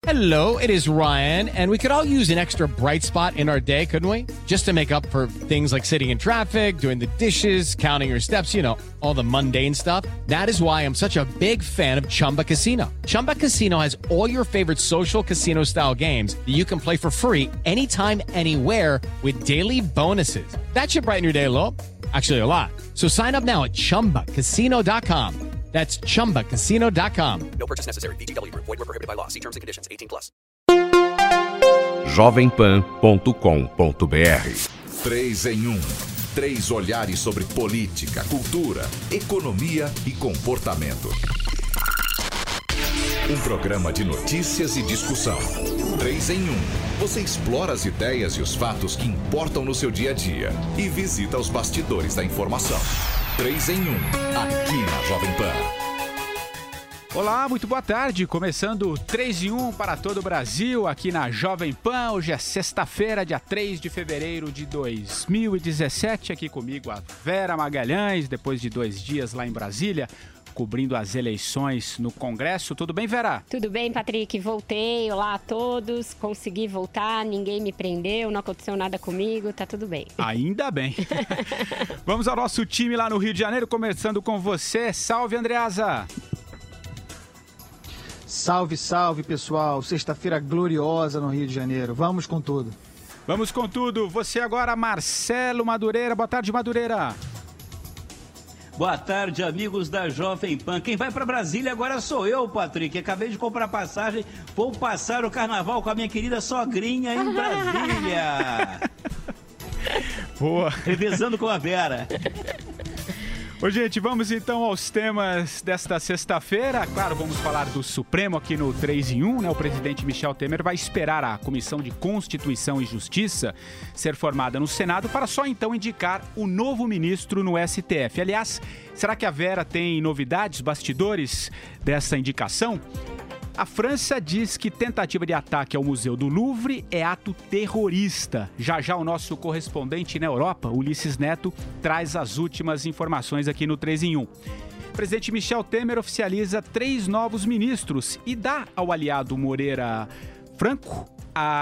Hello, it is Ryan, and we could all use an extra bright spot in our day, couldn't we? Just to make up for things like sitting in traffic, doing the dishes, counting your steps, you know, all the mundane stuff. That is why I'm such a big fan of Chumba Casino. Chumba Casino has all your favorite social casino-style games that you can play for free anytime, anywhere with daily bonuses. That should brighten your day a little. Actually, a lot. So sign up now at ChumbaCasino.com. That's ChumbaCasino.com. No purchase necessary. VGW Group. Void where prohibited by law. See terms and conditions. 18+. jovempan.com.br 3 em 1. 3 olhares sobre política, cultura, economia e comportamento. Um programa de notícias e discussão. 3 em 1. Você explora as ideias e os fatos que importam no seu dia a dia e visita os bastidores da informação. 3 em 1, aqui na Jovem Pan. Olá, muito boa tarde. Começando 3 em 1 para todo o Brasil, aqui na Jovem Pan. Hoje é sexta-feira, dia 3 de fevereiro de 2017. Aqui comigo a Vera Magalhães, depois de 2 dias lá em Brasília, cobrindo as eleições no Congresso. Tudo bem, Vera? Tudo bem, Patrick. Voltei. Olá a todos. Consegui voltar, ninguém me prendeu, não aconteceu nada comigo, tá tudo bem. Ainda bem. Vamos ao nosso time lá no Rio de Janeiro, começando com você. Salve, Andreasa! Salve, salve, pessoal. Sexta-feira gloriosa no Rio de Janeiro. Vamos com tudo. Vamos com tudo. Você agora, Marcelo Madureira. Boa tarde, Madureira. Boa tarde, amigos da Jovem Pan. Quem vai para Brasília agora sou eu, Patrick. Acabei de comprar passagem. Vou passar o carnaval com a minha querida sogrinha em Brasília. Boa. Revezando com a Vera. Ô, gente, vamos então aos temas desta sexta-feira. Claro, vamos falar do Supremo aqui no 3 em 1, né? O presidente Michel Temer vai esperar a Comissão de Constituição e Justiça ser formada no Senado para só então indicar o novo ministro no STF. Aliás, será que a Vera tem novidades, bastidores dessa indicação? A França diz que tentativa de ataque ao Museu do Louvre é ato terrorista. Já já o nosso correspondente na Europa, Ulisses Neto, traz as últimas informações aqui no 3 em 1. O presidente Michel Temer oficializa 3 novos ministros e dá ao aliado Moreira Franco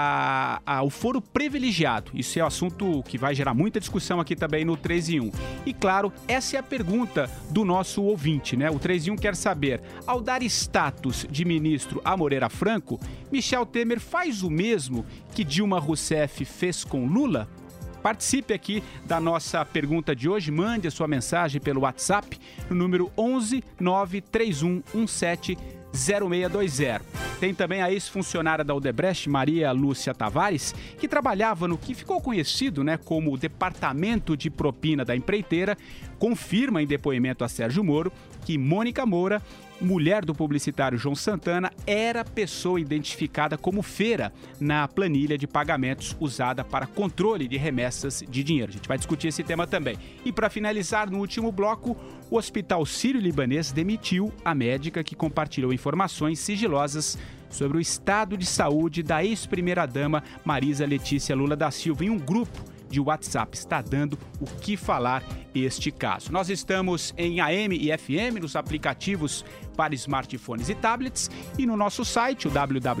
o foro privilegiado. Isso é um assunto que vai gerar muita discussão aqui também no 3 em 1. E claro, essa é a pergunta do nosso ouvinte, né? O 3 em 1 quer saber, ao dar status de ministro a Moreira Franco, Michel Temer faz o mesmo que Dilma Rousseff fez com Lula? Participe aqui da nossa pergunta de hoje, mande a sua mensagem pelo WhatsApp no número 11 931 17 0620. Tem também a ex-funcionária da Odebrecht, Maria Lúcia Tavares, que trabalhava no que ficou conhecido, né, como o Departamento de Propina da empreiteira, confirma em depoimento a Sérgio Moro que Mônica Moura, mulher do publicitário João Santana, era pessoa identificada como feira na planilha de pagamentos usada para controle de remessas de dinheiro. A gente vai discutir esse tema também. E para finalizar, no último bloco, o Hospital Sírio-Libanês demitiu a médica que compartilhou informações sigilosas sobre o estado de saúde da ex-primeira-dama Marisa Letícia Lula da Silva em um grupo de WhatsApp. Está dando o que falar este caso. Nós estamos em AM e FM, nos aplicativos para smartphones e tablets e no nosso site, o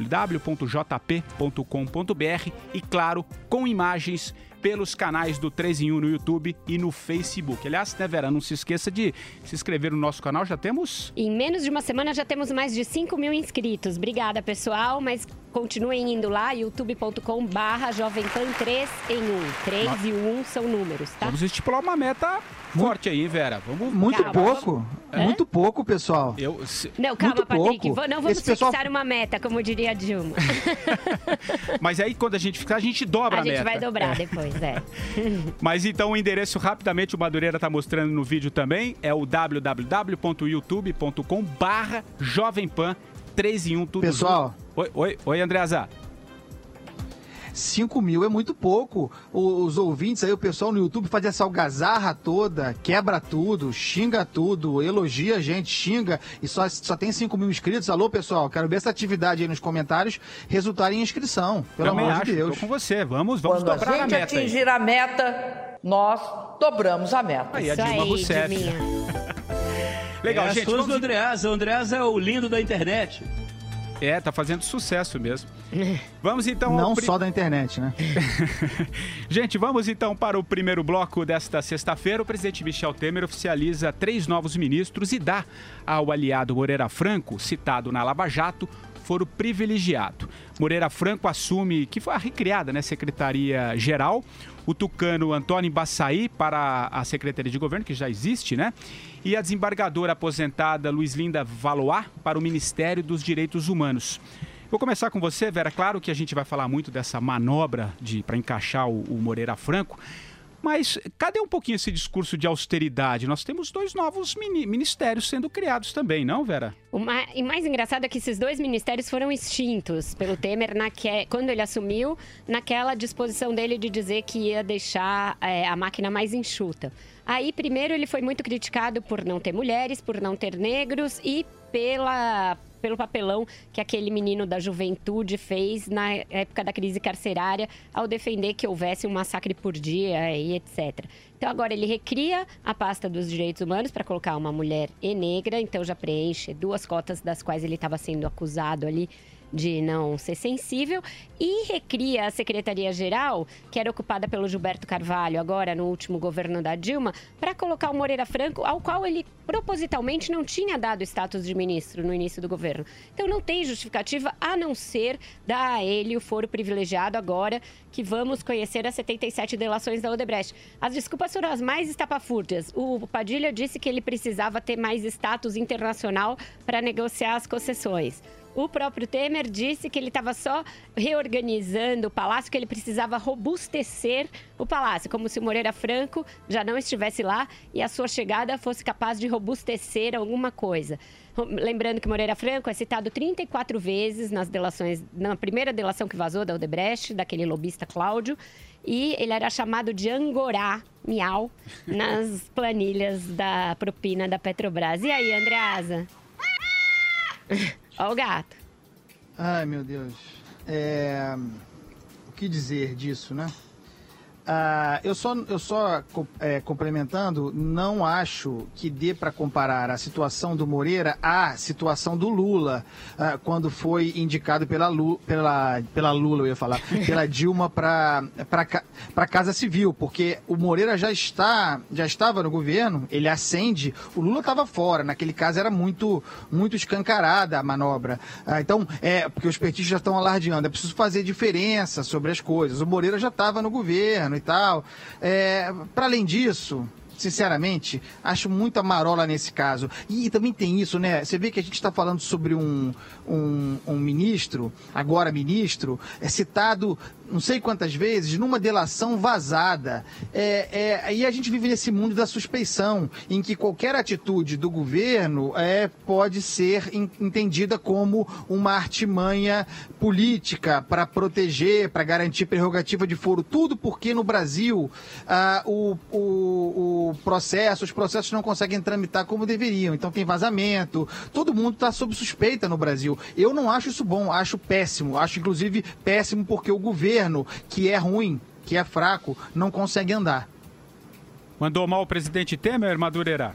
www.jp.com.br e, claro, com imagens pelos canais do 3 em 1 no YouTube e no Facebook. Aliás, né, Vera, não se esqueça de se inscrever no nosso canal, já temos... Em menos de uma semana já temos mais de 5 mil inscritos. Obrigada, pessoal, mas continuem indo lá, youtube.com/jovempan 3 em 1. 3 e 1 são números, tá? Vamos estipular uma meta forte aí, Vera. Vamos... Muito Calma, pouco. É muito pouco, pessoal. Não, calma, muito Patrick. pouco. Não vamos pessoal... fixar uma meta, como diria a Dilma. Mas aí, quando a gente fixar, a gente dobra a meta. A gente vai dobrar depois, Mas então, o endereço, rapidamente, o Madureira está mostrando no vídeo também, é o www.youtube.com/jovempan 3 em 1, tudo pessoal. Junto. Oi, Andreasa. 5 mil é muito pouco. Os ouvintes aí, o pessoal no YouTube faz essa algazarra toda, quebra tudo, xinga tudo, elogia a gente, xinga, e só tem 5 mil inscritos. Alô, pessoal, quero ver essa atividade aí nos comentários resultar em inscrição. Pelo amor de Deus. Tô com você, vamos Quando dobrar a meta. Quando a gente atingir a meta, nós dobramos a meta. Aí, a Dilma Rousseff. Legal, gente. As coisas do Andreasa. O Andreasa é o lindo da internet. Tá fazendo sucesso mesmo. Vamos então... Não só da internet, né? Gente, vamos então para o primeiro bloco desta sexta-feira. O presidente Michel Temer oficializa 3 novos ministros e dá ao aliado Moreira Franco, citado na Lava Jato, foro privilegiado. Moreira Franco assume, que foi a recriada, né, Secretaria-Geral, o tucano Antônio Embaçaí para a Secretaria de Governo, que já existe, né? E a desembargadora aposentada Luizlinda Valois para o Ministério dos Direitos Humanos. Vou começar com você, Vera. Claro que a gente vai falar muito dessa manobra para encaixar o Moreira Franco, mas cadê um pouquinho esse discurso de austeridade? Nós temos 2 novos ministérios sendo criados também, não, Vera? E mais engraçado é que esses 2 ministérios foram extintos pelo Temer quando ele assumiu, naquela disposição dele de dizer que ia deixar a máquina mais enxuta. Aí, primeiro, ele foi muito criticado por não ter mulheres, por não ter negros e pelo papelão que aquele menino da juventude fez na época da crise carcerária ao defender que houvesse um massacre por dia e etc. Então, agora ele recria a pasta dos direitos humanos para colocar uma mulher e negra, então já preenche 2 cotas das quais ele estava sendo acusado ali de não ser sensível, e recria a Secretaria-Geral, que era ocupada pelo Gilberto Carvalho, agora no último governo da Dilma, para colocar o Moreira Franco, ao qual ele propositalmente não tinha dado status de ministro no início do governo. Então não tem justificativa a não ser dar a ele o foro privilegiado agora que vamos conhecer as 77 delações da Odebrecht. As desculpas foram as mais estapafúrdias. O Padilha disse que ele precisava ter mais status internacional para negociar as concessões. O próprio Temer disse que ele estava só reorganizando o palácio, que ele precisava robustecer o palácio, como se o Moreira Franco já não estivesse lá e a sua chegada fosse capaz de robustecer alguma coisa. Lembrando que Moreira Franco é citado 34 vezes nas delações, na primeira delação que vazou da Odebrecht, daquele lobista Cláudio, e ele era chamado de Angorá, miau, nas planilhas da propina da Petrobras. E aí, Andreasa? Ó o gato. Ai, meu Deus. O que dizer disso, né? Eu só complementando, não acho que dê para comparar a situação do Moreira à situação do Lula, quando foi indicado pela Lula, eu ia falar, pela Dilma para a Casa Civil, porque o Moreira já estava no governo, ele ascende, o Lula estava fora, naquele caso era muito escancarada a manobra. Então, porque os petistas já estão alardeando, é preciso fazer diferença sobre as coisas. O Moreira já estava no governo e tal. Para além disso, sinceramente, acho muita marola nesse caso. E também tem isso, né? Você vê que a gente está falando sobre um ministro, agora ministro, citado não sei quantas vezes numa delação vazada. E a gente vive nesse mundo da suspeição, em que qualquer atitude do governo pode ser entendida como uma artimanha política para proteger, para garantir prerrogativa de foro. Tudo porque no Brasil os processos não conseguem tramitar como deveriam. Então tem vazamento, todo mundo está sob suspeita no Brasil. Eu não acho isso bom, acho péssimo. Acho inclusive péssimo porque o governo, que é ruim, que é fraco, não consegue andar. Mandou mal o presidente Temer, Madureira?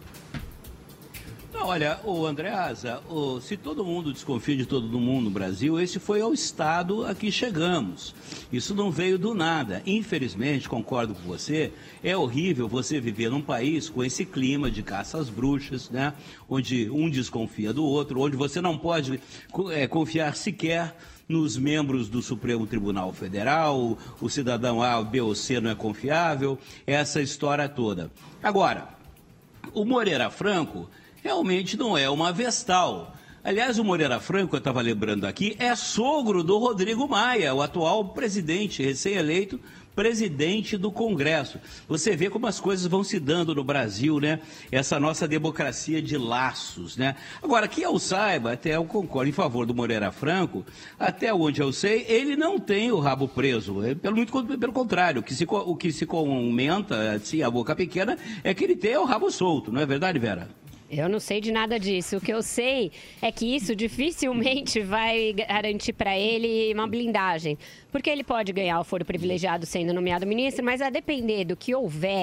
Não, olha, Andreasa, se todo mundo desconfia de todo mundo no Brasil, esse foi o estado a que chegamos. Isso não veio do nada. Infelizmente, concordo com você, é horrível você viver num país com esse clima de caça às bruxas, né? Onde um desconfia do outro, onde você não pode confiar sequer nos membros do Supremo Tribunal Federal, o cidadão A, B ou C não é confiável, essa história toda. Agora, o Moreira Franco realmente não é uma vestal. Aliás, o Moreira Franco, eu estava lembrando aqui, é sogro do Rodrigo Maia, o atual presidente, recém-eleito presidente do Congresso. Você vê como as coisas vão se dando no Brasil, né? Essa nossa democracia de laços, né? Agora, que eu saiba, até eu concordo em favor do Moreira Franco, até onde eu sei, ele não tem o rabo preso. Pelo contrário, o que se comenta, assim, a boca pequena, é que ele tem o rabo solto, não é verdade, Vera? Eu não sei de nada disso. O que eu sei é que isso dificilmente vai garantir para ele uma blindagem. Porque ele pode ganhar o foro privilegiado sendo nomeado ministro, mas a depender do que houver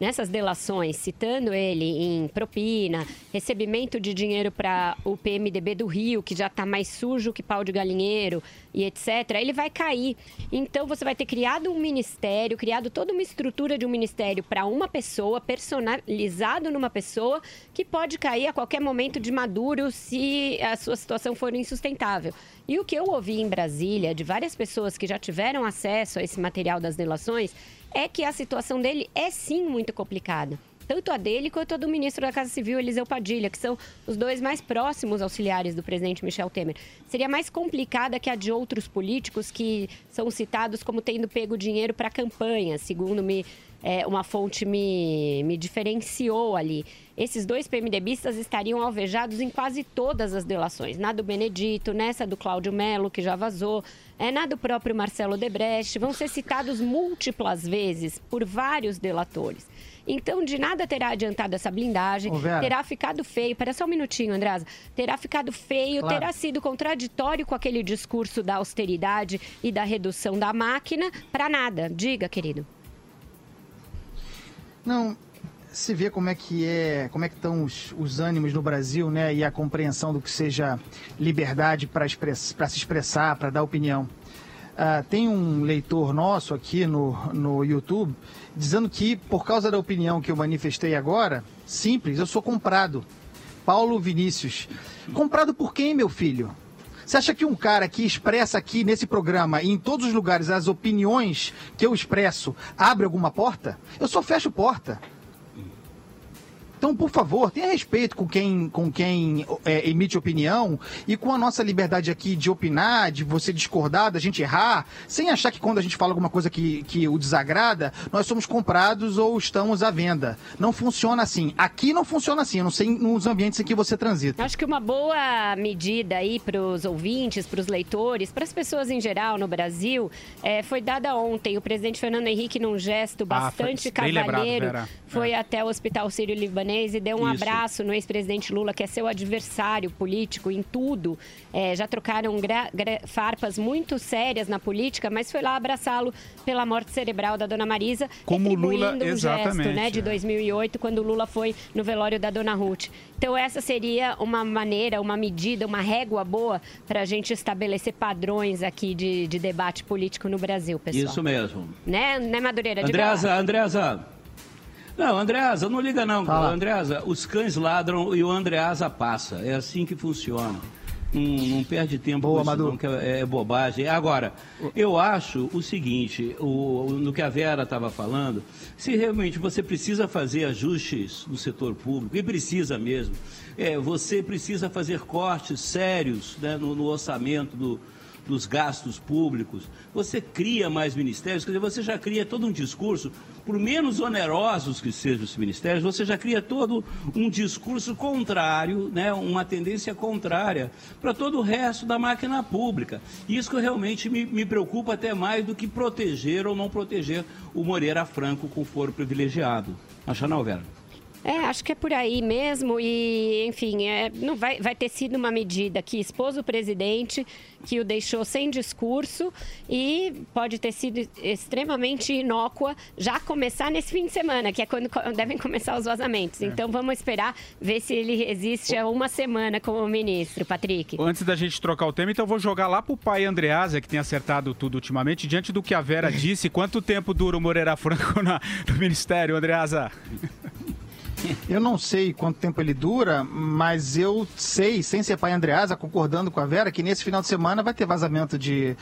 nessas delações, citando ele em propina, recebimento de dinheiro para o PMDB do Rio, que já está mais sujo que pau de galinheiro e etc., ele vai cair. Então, você vai ter criado um ministério, criado toda uma estrutura de um ministério para uma pessoa, personalizado numa pessoa, que pode cair a qualquer momento de Maduro se a sua situação for insustentável. E o que eu ouvi em Brasília, de várias pessoas que já tiveram acesso a esse material das delações, é que a situação dele é sim muito complicada. Tanto a dele quanto a do ministro da Casa Civil, Eliseu Padilha, que são os dois mais próximos auxiliares do presidente Michel Temer. Seria mais complicada que a de outros políticos que são citados como tendo pego dinheiro para campanha, segundo uma fonte me diferenciou ali. Esses dois PMDBistas estariam alvejados em quase todas as delações. Na do Benedito, nessa do Cláudio Melo, que já vazou, na do próprio Marcelo Odebrecht. Vão ser citados múltiplas vezes por vários delatores. Então, de nada terá adiantado essa blindagem, terá ficado feio. Espera só um minutinho, Andreasa. Terá ficado feio, claro. Terá sido contraditório com aquele discurso da austeridade e da redução da máquina, para nada. Diga, querido. Não, se vê como é que estão os ânimos no Brasil, né? E a compreensão do que seja liberdade para se expressar, para dar opinião. Tem um leitor nosso aqui no YouTube dizendo que, por causa da opinião que eu manifestei agora, simples, eu sou comprado. Paulo Vinícius. Comprado por quem, meu filho? Você acha que um cara que expressa aqui nesse programa e em todos os lugares as opiniões que eu expresso abre alguma porta? Eu só fecho porta. Então, por favor, tenha respeito com quem emite opinião e com a nossa liberdade aqui de opinar, de você discordar, da gente errar, sem achar que quando a gente fala alguma coisa que o desagrada, nós somos comprados ou estamos à venda. Não funciona assim. Aqui não funciona assim. Eu não sei nos ambientes em que você transita. Acho que uma boa medida aí para os ouvintes, para os leitores, para as pessoas em geral no Brasil, foi dada ontem. O presidente Fernando Henrique, num gesto bastante cavalheiro, foi até o Hospital Sírio-Libanês e deu um abraço no ex-presidente Lula, que é seu adversário político em tudo. Já trocaram farpas muito sérias na política, mas foi lá abraçá-lo pela morte cerebral da dona Marisa, como Lula, um gesto, né, de 2008, quando o Lula foi no velório da dona Ruth. Então essa seria uma maneira, uma medida, uma régua boa para a gente estabelecer padrões aqui de debate político no Brasil, pessoal. Isso mesmo. Né Madureira? Andreasa. Não, Andreasa, não liga não. Andreasa, os cães ladram e o Andreasa passa. É assim que funciona. Não perde tempo com isso não, que é bobagem. Agora, eu acho o seguinte, no que a Vera estava falando, se realmente você precisa fazer ajustes no setor público, e precisa mesmo, você precisa fazer cortes sérios, né, no orçamento dos gastos públicos, você cria mais ministérios, quer dizer, você já cria todo um discurso, por menos onerosos que sejam os ministérios, você já cria todo um discurso contrário, né, uma tendência contrária para todo o resto da máquina pública. Isso que realmente me preocupa até mais do que proteger ou não proteger o Moreira Franco com foro privilegiado. Acha não, Vera? Acho que é por aí mesmo e, enfim, não vai ter sido uma medida que expôs o presidente, que o deixou sem discurso e pode ter sido extremamente inócua já começar nesse fim de semana, que é quando devem começar os vazamentos. Então, vamos esperar ver se ele resiste a uma semana como ministro, Patrick. Antes da gente trocar o tema, então eu vou jogar lá pro pai Andreasa, que tem acertado tudo ultimamente, diante do que a Vera disse, quanto tempo dura o Moreira Franco no Ministério, Andreasa? Eu não sei quanto tempo ele dura, mas eu sei, sem ser pai Andreasa, concordando com a Vera, que nesse final de semana vai ter vazamento de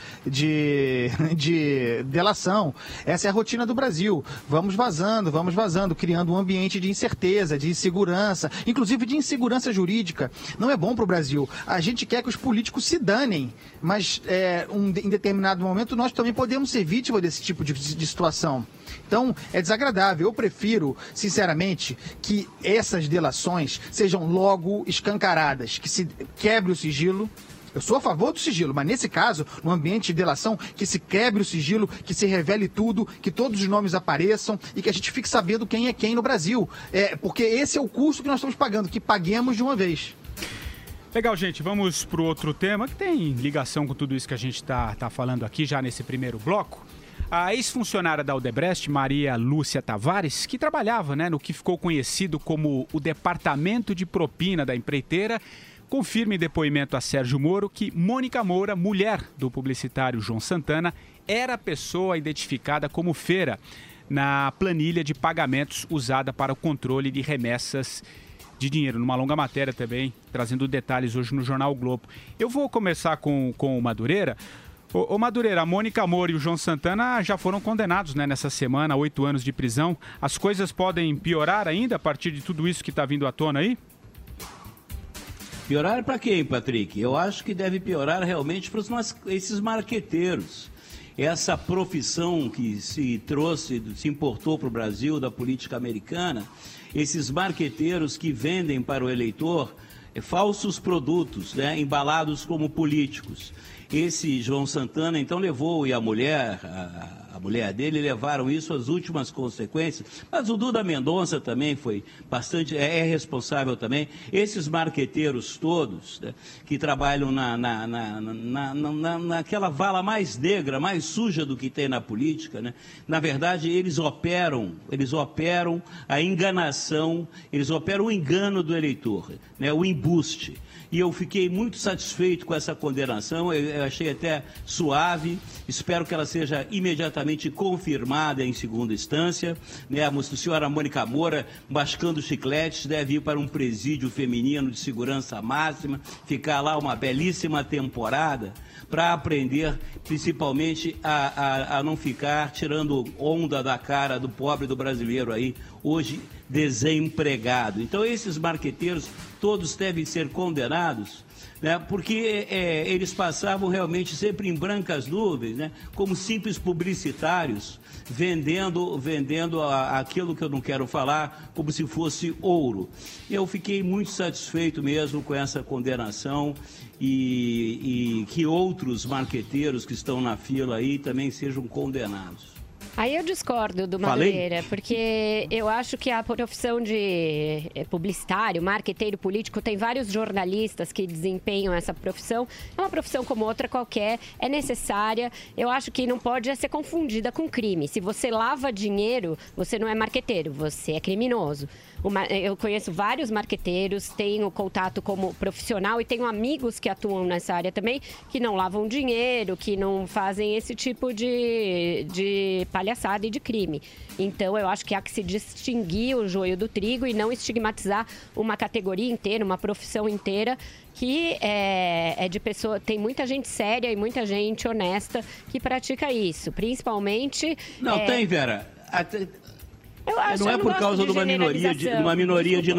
delação. Essa é a rotina do Brasil. Vamos vazando, criando um ambiente de incerteza, de insegurança, inclusive de insegurança jurídica. Não é bom para o Brasil. A gente quer que os políticos se danem, mas em determinado momento nós também podemos ser vítima desse tipo de situação. Então, é desagradável. Eu prefiro, sinceramente, que essas delações sejam logo escancaradas, que se quebre o sigilo. Eu sou a favor do sigilo, mas nesse caso, no ambiente de delação, que se quebre o sigilo, que se revele tudo, que todos os nomes apareçam e que a gente fique sabendo quem é quem no Brasil. Porque esse é o custo que nós estamos pagando, que paguemos de uma vez. Legal, gente. Vamos para o outro tema que tem ligação com tudo isso que a gente está falando aqui já nesse primeiro bloco. A ex-funcionária da Odebrecht, Maria Lúcia Tavares, que trabalhava, no que ficou conhecido como o Departamento de Propina da empreiteira, confirma em depoimento a Sérgio Moro que Mônica Moura, mulher do publicitário João Santana, era a pessoa identificada como feira na planilha de pagamentos usada para o controle de remessas de dinheiro. Numa longa matéria também, trazendo detalhes hoje no Jornal o Globo. Eu vou começar com o Madureira. Ô Madureira, a Mônica Moura e o João Santana já foram condenados nessa semana a 8 anos de prisão. As coisas podem piorar ainda a partir de tudo isso que está vindo à tona aí? Piorar para quem, Patrick? Eu acho que deve piorar realmente para esses marqueteiros. Essa profissão que se importou para o Brasil da política americana, esses marqueteiros que vendem para o eleitor falsos produtos, embalados como políticos. Esse João Santana, então, levou, e a mulher dele, levaram isso às últimas consequências. Mas o Duda Mendonça também foi bastante, é responsável também. Esses marqueteiros todos, que trabalham naquela vala mais negra, mais suja do que tem na política, na verdade, eles operam a enganação, eles operam o engano do eleitor, o embuste. E eu fiquei muito satisfeito com essa condenação, eu achei até suave, espero que ela seja imediatamente confirmada em segunda instância. A senhora Mônica Moura, mascando chicletes, deve ir para um presídio feminino de segurança máxima, ficar lá uma belíssima temporada, para aprender principalmente a não ficar tirando onda da cara do pobre do brasileiro aí, hoje desempregado. Então esses marqueteiros todos devem ser condenados, porque eles passavam realmente sempre em brancas nuvens, como simples publicitários, vendendo aquilo que eu não quero falar, como se fosse ouro. Eu fiquei muito satisfeito mesmo com essa condenação e que outros marqueteiros que estão na fila aí também sejam condenados. Aí eu discordo do Madureira, porque eu acho que a profissão de publicitário, marqueteiro político, tem vários jornalistas que desempenham essa profissão. É uma profissão como outra qualquer, é necessária. Eu acho que não pode ser confundida com crime. Se você lava dinheiro, você não é marqueteiro, você é criminoso. Eu conheço vários marqueteiros, tenho contato como profissional e tenho amigos que atuam nessa área também, que não lavam dinheiro, que não fazem esse tipo de palhaçada e de crime. Então, eu acho que há que se distinguir o joio do trigo e não estigmatizar uma categoria inteira, uma profissão inteira, que é de pessoa. Tem muita gente séria e muita gente honesta que pratica isso, principalmente... Não, tem, Vera. Não é por causa de uma minoria de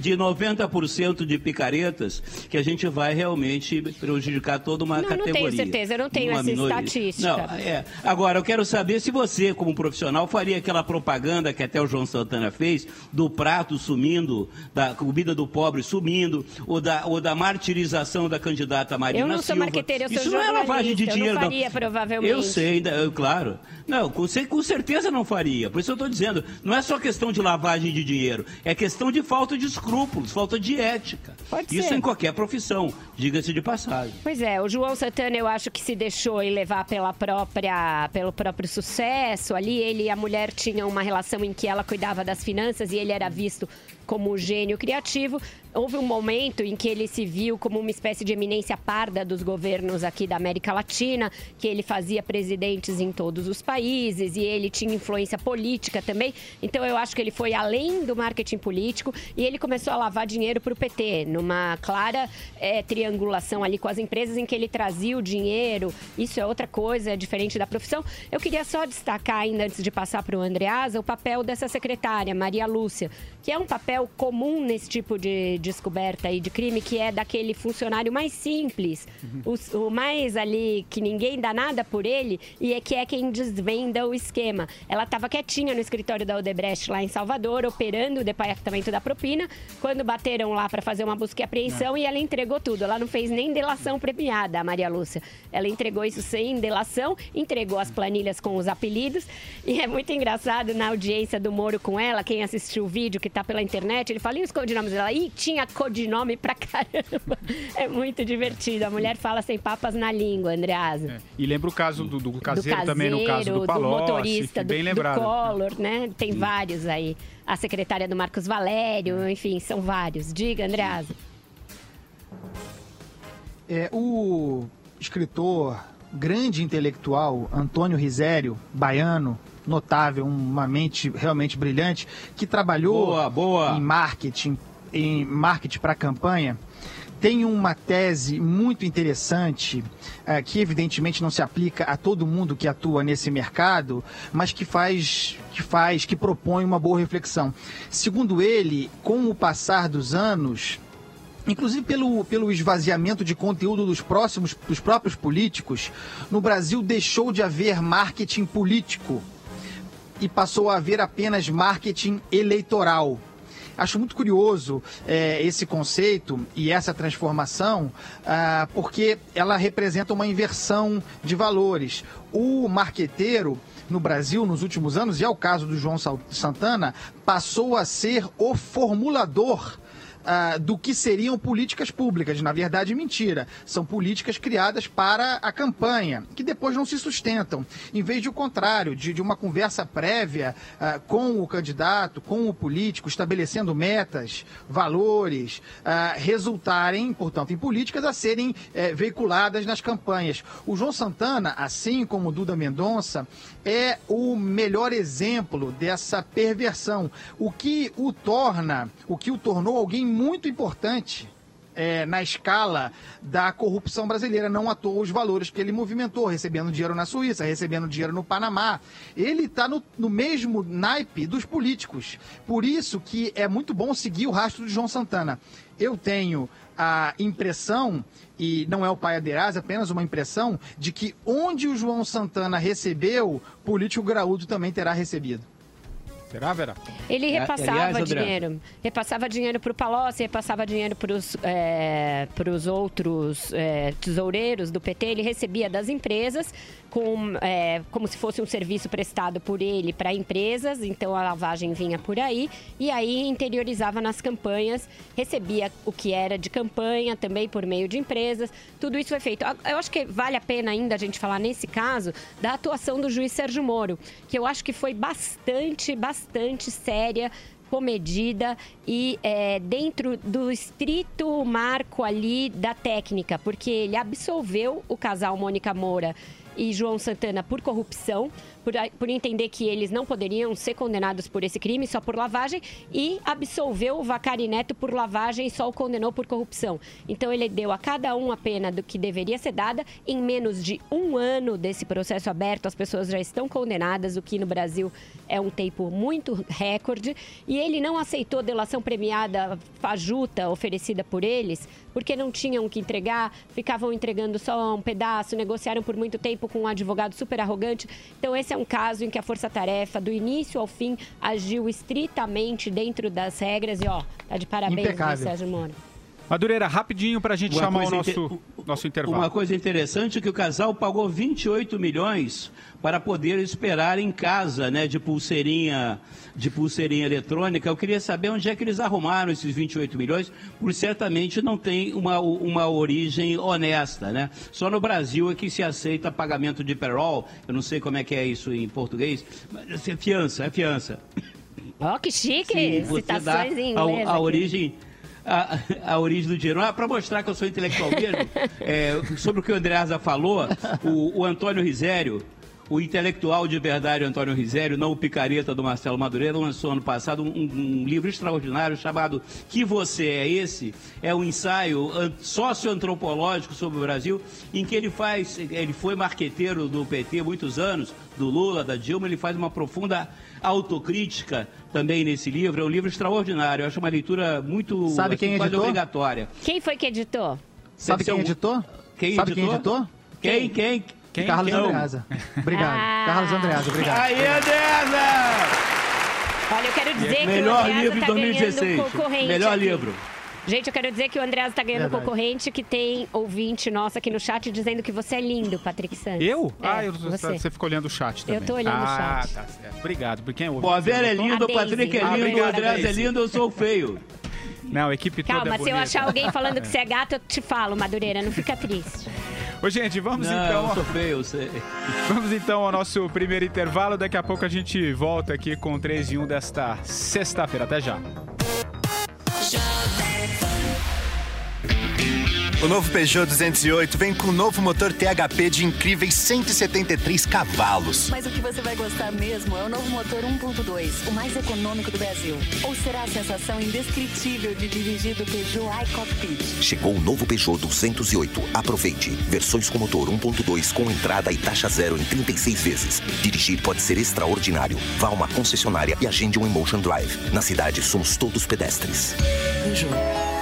90% de picaretas que a gente vai realmente prejudicar toda uma categoria. Não tenho certeza, eu não tenho essa estatística. Agora, eu quero saber se você, como profissional, faria aquela propaganda que até o João Santana fez, do prato sumindo, da comida do pobre sumindo, ou da martirização da candidata Marina Silva. Eu não sou marqueteira, eu sou Isso jornalista. Não é lavagem de dinheiro, eu não faria, provavelmente. Eu sei, claro. Não, com certeza não faria. Por isso eu estou dizendo, não é só questão de lavagem de dinheiro, é questão de falta de escrúpulos, falta de ética. Pode Isso ser. Em qualquer profissão, diga-se de passagem. Pois é, o João Santana eu acho que se deixou levar pelo próprio sucesso. Ali ele e a mulher tinham uma relação em que ela cuidava das finanças e ele era visto como gênio criativo. Houve um momento em que ele se viu como uma espécie de eminência parda dos governos aqui da América Latina, que ele fazia presidentes em todos os países e ele tinha influência política também. Então eu acho que ele foi além do marketing político e ele começou a lavar dinheiro para o PT, numa clara triangulação ali com as empresas em que ele trazia o dinheiro. Isso é outra coisa, é diferente da profissão. Eu queria só destacar ainda, antes de passar para o Andreasa, o papel dessa secretária, Maria Lúcia, que é um papel comum nesse tipo de descoberta aí de crime, que é daquele funcionário mais simples, o mais ali, que ninguém dá nada por ele, e que é quem desvenda o esquema. Ela estava quietinha no escritório da Odebrecht lá em Salvador, operando o departamento da propina, quando bateram lá para fazer uma busca e apreensão e ela entregou tudo. Ela não fez nem delação premiada, a Maria Lúcia. Ela entregou isso sem delação, entregou as planilhas com os apelidos, e é muito engraçado na audiência do Moro com ela, quem assistiu o vídeo que está pela internet, ele fala, e os codinomes dela? tinha codinome pra caramba. É muito divertido. A mulher fala sem papas na língua, Andreasa. E lembra o caso do caseiro também, no caso do Palocci, do motorista, bem do lembrado. Collor, né? Tem vários aí. A secretária do Marcos Valério, enfim, são vários. Diga, Andreasa. O escritor, grande intelectual, Antônio Risério, baiano, notável, uma mente realmente brilhante, que trabalhou em marketing para campanha, tem uma tese muito interessante, que evidentemente não se aplica a todo mundo que atua nesse mercado, mas que propõe uma boa reflexão. Segundo ele, com o passar dos anos, inclusive pelo esvaziamento de conteúdo dos próprios políticos, no Brasil deixou de haver marketing político e passou a haver apenas marketing eleitoral. Acho muito curioso esse conceito e essa transformação, porque ela representa uma inversão de valores. O marqueteiro no Brasil, nos últimos anos, e é o caso do João Santana, passou a ser o formulador do que seriam políticas públicas. Na verdade, mentira. São políticas criadas para a campanha, que depois não se sustentam. Em vez de o contrário, de uma conversa prévia com o candidato, com o político, estabelecendo metas, valores, resultarem, portanto, em políticas a serem veiculadas nas campanhas. O João Santana, assim como o Duda Mendonça, é o melhor exemplo dessa perversão. O que o tornou alguém muito importante na escala da corrupção brasileira. Não à toa os valores que ele movimentou, recebendo dinheiro na Suíça, recebendo dinheiro no Panamá. Ele está no mesmo naipe dos políticos. Por isso que é muito bom seguir o rastro de João Santana. Eu tenho a impressão, e não é o pai Aderaz, apenas uma impressão, de que onde o João Santana recebeu, político graúdo também terá recebido. Será, Vera? Ele repassava dinheiro. Repassava dinheiro para o Palocci, repassava dinheiro para os outros tesoureiros do PT. Ele recebia das empresas como se fosse um serviço prestado por ele para empresas. Então, a lavagem vinha por aí. E aí, interiorizava nas campanhas. Recebia o que era de campanha também por meio de empresas. Tudo isso foi feito. Eu acho que vale a pena ainda a gente falar, nesse caso, da atuação do juiz Sérgio Moro, que eu acho que foi bastante séria, comedida e dentro do estrito marco ali da técnica, porque ele absolveu o casal Mônica Moura e João Santana por corrupção, por entender que eles não poderiam ser condenados por esse crime, só por lavagem, e absolveu o Vacari Neto por lavagem e só o condenou por corrupção. Então, ele deu a cada um a pena do que deveria ser dada. Em menos de um ano desse processo aberto, as pessoas já estão condenadas, o que no Brasil é um tempo muito recorde. E ele não aceitou delação premiada fajuta oferecida por eles, porque não tinham o que entregar, ficavam entregando só um pedaço, negociaram por muito tempo com um advogado super arrogante. Então, esse é um caso em que a Força-Tarefa, do início ao fim, agiu estritamente dentro das regras. E, tá de parabéns, Sérgio Moro. Madureira, rapidinho para a gente chamar o nosso intervalo. Uma coisa interessante é que o casal pagou 28 milhões para poder esperar em casa, né, de pulseirinha eletrônica. Eu queria saber onde é que eles arrumaram esses 28 milhões, porque certamente não tem uma origem honesta, né? Só no Brasil é que se aceita pagamento de payroll. Eu não sei como é que é isso em português, mas é fiança. Que chique! Sim, citações em inglês. A origem do dinheiro. Para mostrar que eu sou intelectual mesmo, sobre o que o Andreasa falou, o Antônio Risério, o intelectual de verdade Antônio Risério, não o picareta do Marcelo Madureira, lançou ano passado um livro extraordinário chamado Que Você é Esse? É um ensaio socioantropológico sobre o Brasil, em que ele foi marqueteiro do PT há muitos anos, do Lula, da Dilma. Ele faz uma profunda autocrítica também nesse livro. É um livro extraordinário. Eu acho uma leitura muito quase obrigatória. Quem foi que editou? Sabe quem editou? Quem editou? Quem? Carlos Andreasa. Obrigado. Carlos Andreasa, obrigado. Aí, Andreasa! Olha, eu quero dizer melhor que o livro de 2016. Melhor aqui. livro. Gente, eu quero dizer que o Andreasa está ganhando concorrente, que tem ouvinte nosso aqui no chat dizendo que você é lindo, Patrick Santos. Eu? Você ficou olhando o chat também. Eu tô olhando o chat. Tá certo. Obrigado. Por quem ouve? Pô, a Vera é linda, o Patrick é lindo, o Andreasa é lindo, eu sou feio. Não, a equipe toda Calma, bonita. se eu achar alguém falando que você é gato, eu te falo, Madureira, não fica triste. Ô, gente, vamos Não, então... eu sou feio, eu sei. Vamos então ao nosso primeiro intervalo. Daqui a pouco a gente volta aqui com o 3 em 1 desta sexta-feira. Até já. O novo Peugeot 208 vem com o novo motor THP de incríveis 173 cavalos. Mas o que você vai gostar mesmo é o novo motor 1.2, o mais econômico do Brasil. Ou será a sensação indescritível de dirigir do Peugeot iCockpit? Chegou o novo Peugeot 208. Aproveite. Versões com motor 1.2 com entrada e taxa zero em 36 vezes. Dirigir pode ser extraordinário. Vá a uma concessionária e agende um Emotion Drive. Na cidade, somos todos pedestres. Peugeot.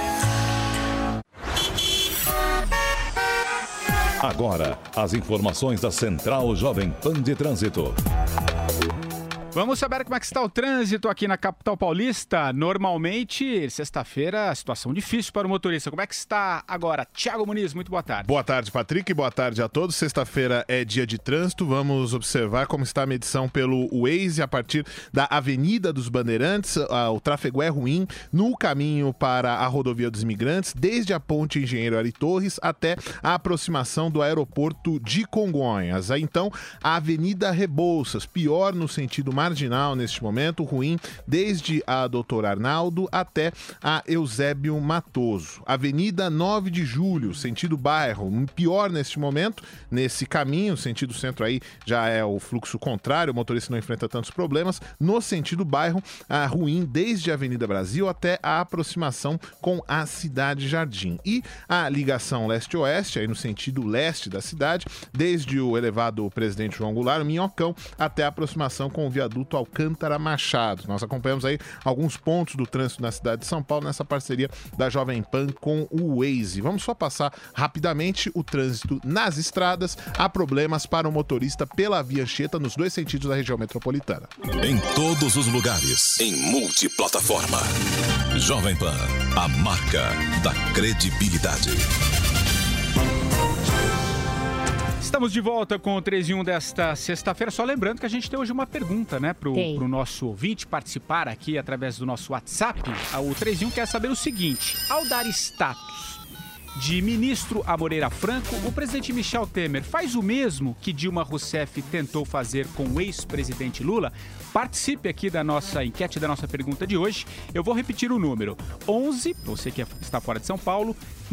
Agora, as informações da Central Jovem Pan de Trânsito. Vamos saber como é que está o trânsito aqui na capital paulista. Normalmente, sexta-feira, situação difícil para o motorista. Como é que está agora? Thiago Muniz, muito boa tarde. Boa tarde, Patrick. Boa tarde a todos. Sexta-feira é dia de trânsito. Vamos observar como está a medição pelo Waze a partir da Avenida dos Bandeirantes. O tráfego é ruim no caminho para a Rodovia dos Imigrantes, desde a Ponte Engenheiro Ari Torres até a aproximação do aeroporto de Congonhas. Aí, então, a Avenida Rebouças, pior no sentido marginal neste momento, ruim desde a Doutor Arnaldo até a Eusébio Matoso. Avenida 9 de Julho, sentido bairro, pior neste momento, nesse caminho, sentido centro aí já é o fluxo contrário, o motorista não enfrenta tantos problemas. No sentido bairro, ruim desde a Avenida Brasil até a aproximação com a Cidade Jardim. E a ligação leste-oeste, aí no sentido leste da cidade, desde o elevado Presidente João Goulart, o Minhocão, até a aproximação com o viaduto Alcântara Machado. Nós acompanhamos aí alguns pontos do trânsito na cidade de São Paulo nessa parceria da Jovem Pan com o Waze. Vamos só passar rapidamente o trânsito nas estradas. Há problemas para o motorista pela Via Anchieta nos dois sentidos da região metropolitana. Em todos os lugares, em multiplataforma. Jovem Pan, a marca da credibilidade. Estamos de volta com o 3 em 1 desta sexta-feira. Só lembrando que a gente tem hoje uma pergunta, né, pro nosso ouvinte participar aqui através do nosso WhatsApp. O 3 em 1 quer saber o seguinte: ao dar status de ministro a Moreira Franco, o presidente Michel Temer faz o mesmo que Dilma Rousseff tentou fazer com o ex-presidente Lula? Participe aqui da nossa enquete, da nossa pergunta de hoje. Eu vou repetir o número: 11, você que está fora de São Paulo,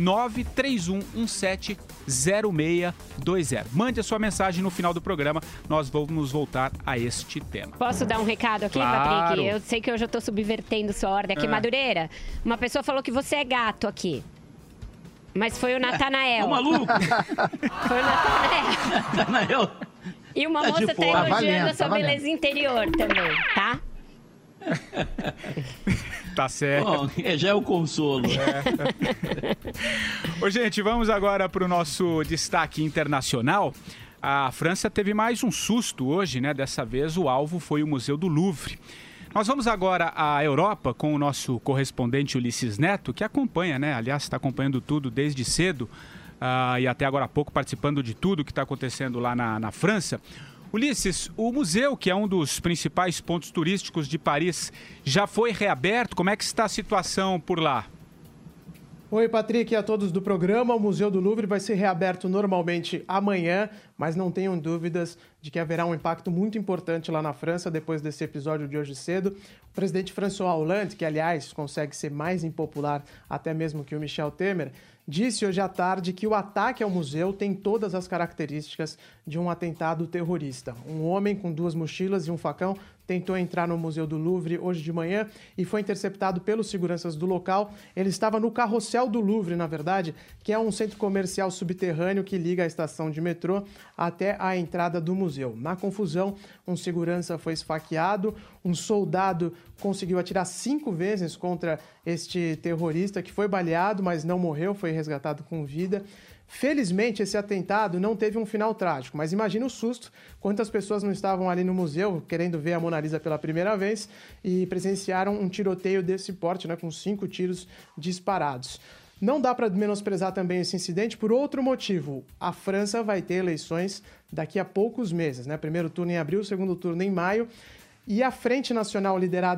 931170620. Mande a sua mensagem no final do programa, nós vamos voltar a este tema. Posso dar um recado aqui, Claro. Patrick? Eu sei que hoje eu tô subvertendo sua ordem aqui, Madureira. Uma pessoa falou que você é gato aqui. Mas foi o Natanael. Ô, maluco! Foi o Natanael. Natanael. E uma Tá de moça tá fora. elogiando a Tá sua valendo. beleza interior também, tá? Tá certo. Bom, já é o consolo. Ô, gente, vamos agora para o nosso destaque internacional. A França teve mais um susto hoje, né? Dessa vez o alvo foi o Museu do Louvre. Nós vamos agora à Europa com o nosso correspondente Ulisses Neto, que acompanha, né? Aliás, está acompanhando tudo desde cedo e até agora há pouco participando de tudo que está acontecendo lá na França. Ulisses, o museu, que é um dos principais pontos turísticos de Paris, já foi reaberto? Como é que está a situação por lá? Oi, Patrick, e a todos do programa. O Museu do Louvre vai ser reaberto normalmente amanhã, mas não tenham dúvidas de que haverá um impacto muito importante lá na França depois desse episódio de hoje cedo. O presidente François Hollande, que aliás consegue ser mais impopular até mesmo que o Michel Temer, disse hoje à tarde que o ataque ao museu tem todas as características de um atentado terrorista. Um homem com 2 mochilas e um facão tentou entrar no Museu do Louvre hoje de manhã e foi interceptado pelos seguranças do local. Ele estava no Carrossel do Louvre, na verdade, que é um centro comercial subterrâneo que liga a estação de metrô até a entrada do museu. Na confusão, um segurança foi esfaqueado, um soldado conseguiu atirar 5 vezes contra este terrorista que foi baleado, mas não morreu, foi resgatado com vida. Felizmente, esse atentado não teve um final trágico, mas imagina o susto, quantas pessoas não estavam ali no museu querendo ver a Mona Lisa pela primeira vez e presenciaram um tiroteio desse porte, né, com 5 tiros disparados. Não dá para menosprezar também esse incidente por outro motivo. A França vai ter eleições daqui a poucos meses, né? Primeiro turno em abril, segundo turno em maio. E a Frente Nacional, liderada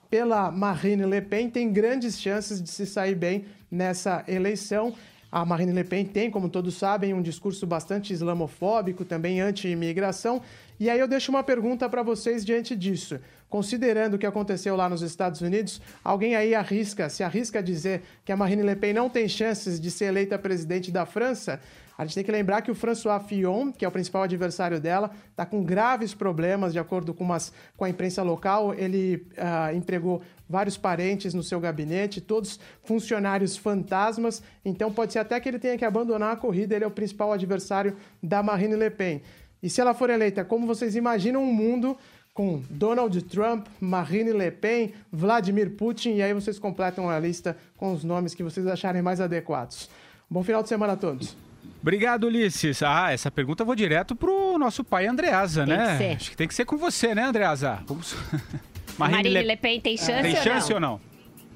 pela Marine Le Pen tem grandes chances de se sair bem nessa eleição. A Marine Le Pen tem, como todos sabem, um discurso bastante islamofóbico, também anti-imigração. E aí eu deixo uma pergunta para vocês diante disso. Considerando o que aconteceu lá nos Estados Unidos, alguém aí se arrisca a dizer que a Marine Le Pen não tem chances de ser eleita presidente da França? A gente tem que lembrar que o François Fillon, que é o principal adversário dela, está com graves problemas, de acordo com a imprensa local. Ele empregou vários parentes no seu gabinete, todos funcionários fantasmas. Então pode ser até que ele tenha que abandonar a corrida. Ele é o principal adversário da Marine Le Pen. E se ela for eleita, como vocês imaginam um mundo com Donald Trump, Marine Le Pen, Vladimir Putin, e aí vocês completam a lista com os nomes que vocês acharem mais adequados. Bom final de semana a todos. Obrigado, Ulisses. Essa pergunta eu vou direto pro nosso pai Andreasa, né? Acho que tem que ser com você, né, Andreasa? Vamos... Marine Le Pen tem chance, tem chance ou não?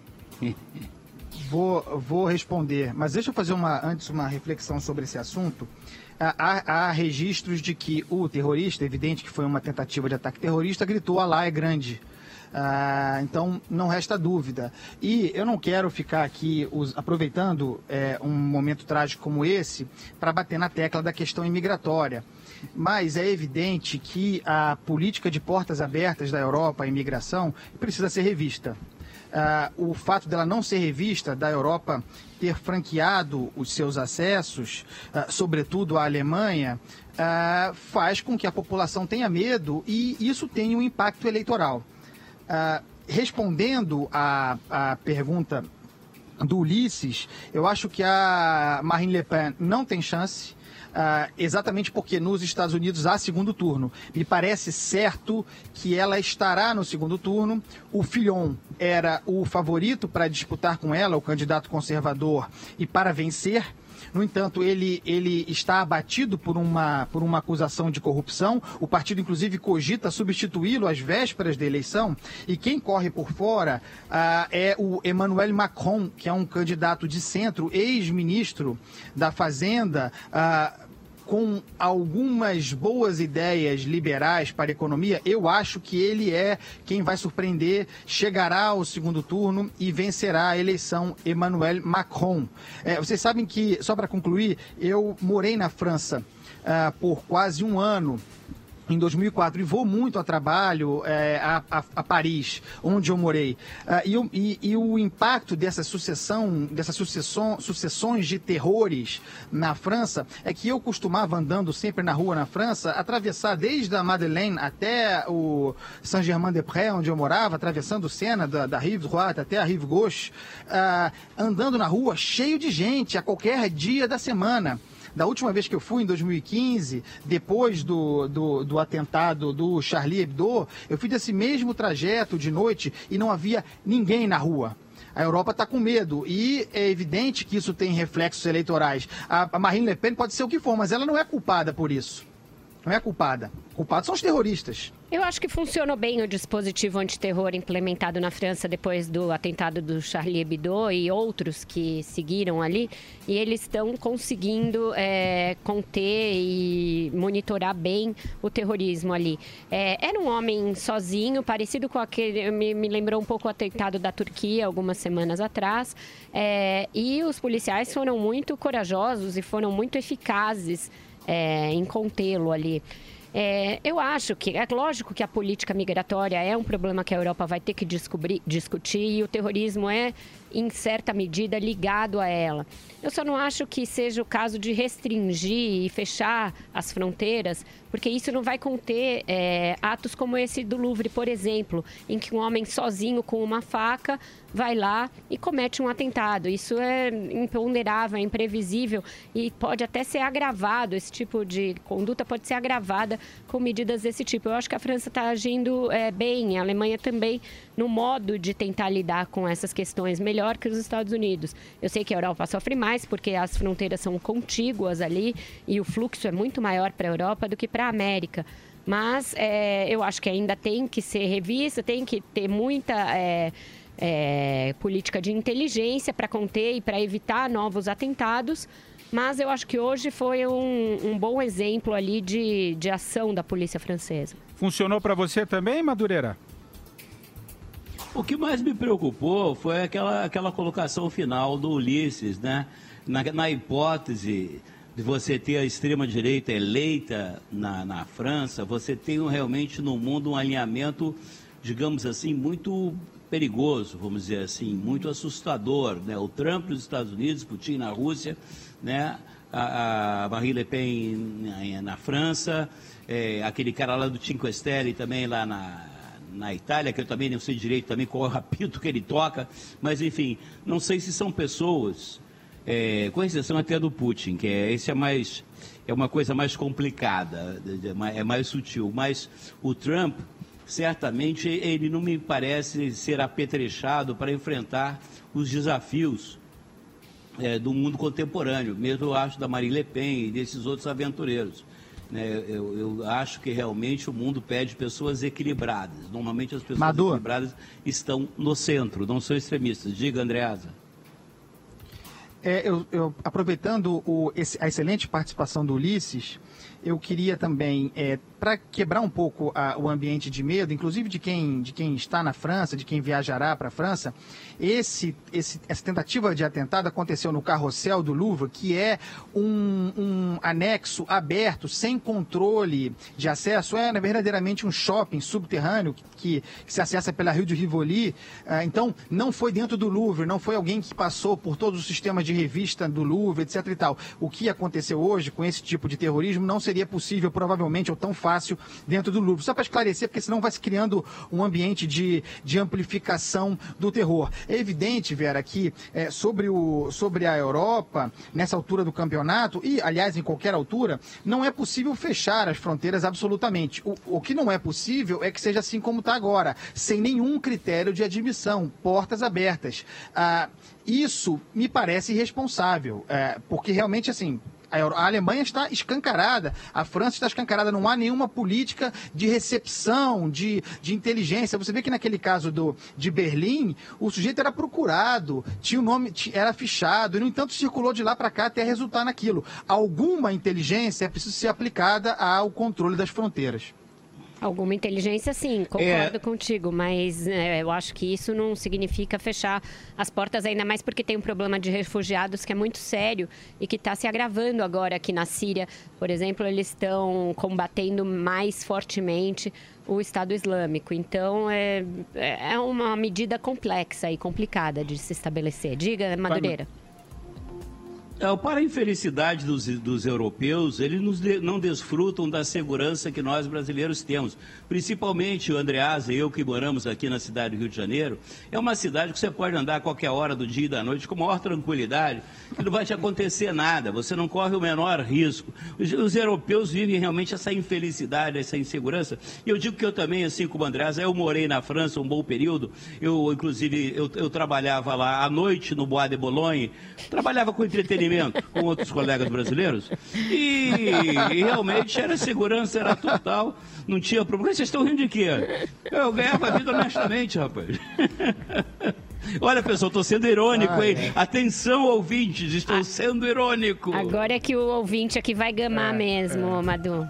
Vou responder, mas deixa eu fazer antes uma reflexão sobre esse assunto. Há registros de que o terrorista, evidente que foi uma tentativa de ataque terrorista, gritou "Alá é grande". Então não resta dúvida. E eu não quero ficar aqui aproveitando um momento trágico como esse para bater na tecla da questão imigratória. Mas é evidente que a política de portas abertas da Europa, a imigração, precisa ser revista. O fato dela não ser revista, da Europa ter franqueado os seus acessos, sobretudo à Alemanha, faz com que a população tenha medo e isso tem um impacto eleitoral. Respondendo à pergunta do Ulisses, eu acho que a Marine Le Pen não tem chance, exatamente porque nos Estados Unidos há segundo turno. Me parece certo que ela estará no segundo turno. O Fillon era o favorito para disputar com ela, o candidato conservador, e para vencer. No entanto, ele está abatido por uma acusação de corrupção. O partido, inclusive, cogita substituí-lo às vésperas da eleição. E quem corre por fora é o Emmanuel Macron, que é um candidato de centro, ex-ministro da Fazenda, com algumas boas ideias liberais para a economia. Eu acho que ele é quem vai surpreender, chegará ao segundo turno e vencerá a eleição, Emmanuel Macron. Vocês sabem que, só para concluir, eu morei na França por quase um ano, em 2004, e vou muito a trabalho a Paris, onde eu morei. E o impacto dessas sucessões de terrores na França é que eu costumava, andando sempre na rua na França, atravessar desde a Madeleine até o Saint-Germain-des-Prés, onde eu morava, atravessando o Sena, da Rive Droite até a Rive Gauche, andando na rua cheio de gente a qualquer dia da semana. Da última vez que eu fui, em 2015, depois do atentado do Charlie Hebdo, eu fiz esse mesmo trajeto de noite e não havia ninguém na rua. A Europa está com medo e é evidente que isso tem reflexos eleitorais. A Marine Le Pen pode ser o que for, mas ela não é culpada por isso. Não é culpada. Culpados são os terroristas. Eu acho que funcionou bem o dispositivo antiterror implementado na França depois do atentado do Charlie Hebdo e outros que seguiram ali. E eles estão conseguindo conter e monitorar bem o terrorismo ali. Era um homem sozinho, parecido com aquele... Me lembrou um pouco o atentado da Turquia algumas semanas atrás. E os policiais foram muito corajosos e foram muito eficazes em contê-lo ali. Eu acho que, é lógico que a política migratória é um problema que a Europa vai ter que discutir e o terrorismo é, em certa medida, ligado a ela. Eu só não acho que seja o caso de restringir e fechar as fronteiras, porque isso não vai conter atos como esse do Louvre, por exemplo, em que um homem sozinho com uma faca vai lá e comete um atentado. Isso é imponderável, é imprevisível e pode até ser agravado, esse tipo de conduta pode ser agravada com medidas desse tipo. Eu acho que a França está agindo bem, a Alemanha também, no modo de tentar lidar com essas questões melhor que os Estados Unidos. Eu sei que a Europa sofre mais porque as fronteiras são contíguas ali e o fluxo é muito maior para a Europa do que para a América. Mas eu acho que ainda tem que ser revista, tem que ter muita política de inteligência para conter e para evitar novos atentados. Mas eu acho que hoje foi um bom exemplo ali de ação da polícia francesa. Funcionou para você também, Madureira? O que mais me preocupou foi aquela colocação final do Ulisses, né? Na hipótese de você ter a extrema-direita eleita na França, você tem realmente no mundo um alinhamento, digamos assim, muito perigoso, vamos dizer assim, muito assustador, né? O Trump nos Estados Unidos, Putin na Rússia, né? A Marine Le Pen na França, aquele cara lá do Cinque Stelle também lá na Itália, que eu também não sei direito também qual é o apito que ele toca, mas enfim, não sei se são pessoas, com exceção até do Putin, que é uma coisa mais complicada, é mais sutil, mas o Trump, certamente, ele não me parece ser apetrechado para enfrentar os desafios do mundo contemporâneo, mesmo eu acho da Marine Le Pen e desses outros aventureiros. Eu acho que realmente o mundo pede pessoas equilibradas. Normalmente as pessoas equilibradas estão no centro, não são extremistas. Diga, Andreasa. Aproveitando a excelente participação do Ulisses, eu queria também, para quebrar um pouco o ambiente de medo, inclusive de quem está na França, de quem viajará para a França, essa tentativa de atentado aconteceu no Carrossel do Louvre, que é um anexo aberto, sem controle de acesso, verdadeiramente um shopping subterrâneo que se acessa pela Rue de Rivoli. Então, não foi dentro do Louvre, não foi alguém que passou por todos os sistemas de revista do Louvre, etc. e tal. O que aconteceu hoje com esse tipo de terrorismo não seria possível, provavelmente, ou tão fácil dentro do Louvre. Só para esclarecer, porque senão vai se criando um ambiente de amplificação do terror. É evidente, Vera, que sobre a Europa, nessa altura do campeonato, e, aliás, em qualquer altura, não é possível fechar as fronteiras absolutamente. O que não é possível é que seja assim como está agora, sem nenhum critério de admissão, portas abertas. Isso me parece irresponsável, porque realmente, assim, a Alemanha está escancarada, a França está escancarada, não há nenhuma política de recepção, de inteligência. Você vê que naquele caso de Berlim, o sujeito era procurado, tinha o nome, era fichado, e no entanto circulou de lá para cá até resultar naquilo. Alguma inteligência é preciso ser aplicada ao controle das fronteiras. Alguma inteligência, sim, concordo contigo, mas eu acho que isso não significa fechar as portas, ainda mais porque tem um problema de refugiados que é muito sério e que está se agravando agora aqui na Síria. Por exemplo, eles estão combatendo mais fortemente o Estado Islâmico. Então, é uma medida complexa e complicada de se estabelecer. Diga, Madureira. Para a infelicidade dos europeus, eles não desfrutam da segurança que nós brasileiros temos. Principalmente o Andreasa e eu que moramos aqui na cidade do Rio de Janeiro. É uma cidade que você pode andar a qualquer hora do dia e da noite com maior tranquilidade, que não vai te acontecer nada, você não corre o menor risco. Os europeus vivem realmente essa infelicidade, essa insegurança. E eu digo que eu também, assim como o Andreasa, eu morei na França um bom período. Inclusive, eu trabalhava lá à noite no Bois de Boulogne, trabalhava com entretenimento com outros colegas brasileiros e realmente era segurança, era total, não tinha problema. Vocês estão rindo de quê? Eu ganhava a vida honestamente, rapaz. Olha, pessoal, estou sendo irônico, hein? Atenção, ouvintes, estou sendo irônico. Agora é que o ouvinte aqui vai gamar mesmo, Madu.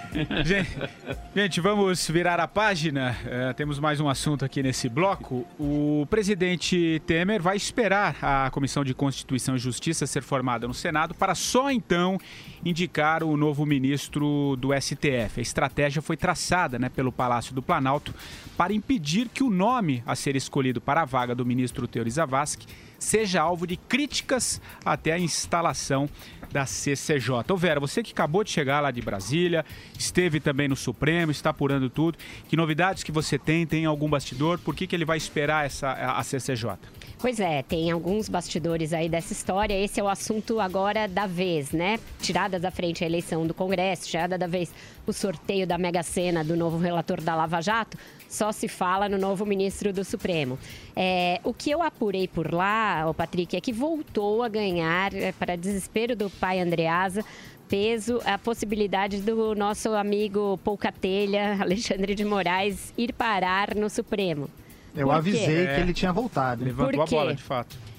Gente, vamos virar a página. Temos mais um assunto aqui nesse bloco. O presidente Temer vai esperar a Comissão de Constituição e Justiça ser formada no Senado para só então indicar o novo ministro do STF. A estratégia foi traçada, pelo Palácio do Planalto para impedir que o nome a ser escolhido para a vaga do ministro Teori Zavascki seja alvo de críticas até a instalação da CCJ. Ô Vera, você que acabou de chegar lá de Brasília, esteve também no Supremo, está apurando tudo. Que novidades que você tem algum bastidor? Por que ele vai esperar a CCJ? Pois é, tem alguns bastidores aí dessa história. Esse é o assunto agora da vez, né? Tirada da frente a eleição do Congresso, tirada da vez o sorteio da Mega Sena do novo relator da Lava Jato, só se fala no novo ministro do Supremo. O que eu apurei por lá, Patrick, é que voltou a ganhar, para desespero do pai Andreasa, peso a possibilidade do nosso amigo Poucatelha, Alexandre de Moraes, ir parar no Supremo. Eu avisei que ele tinha voltado. Levantou a bola, de fato.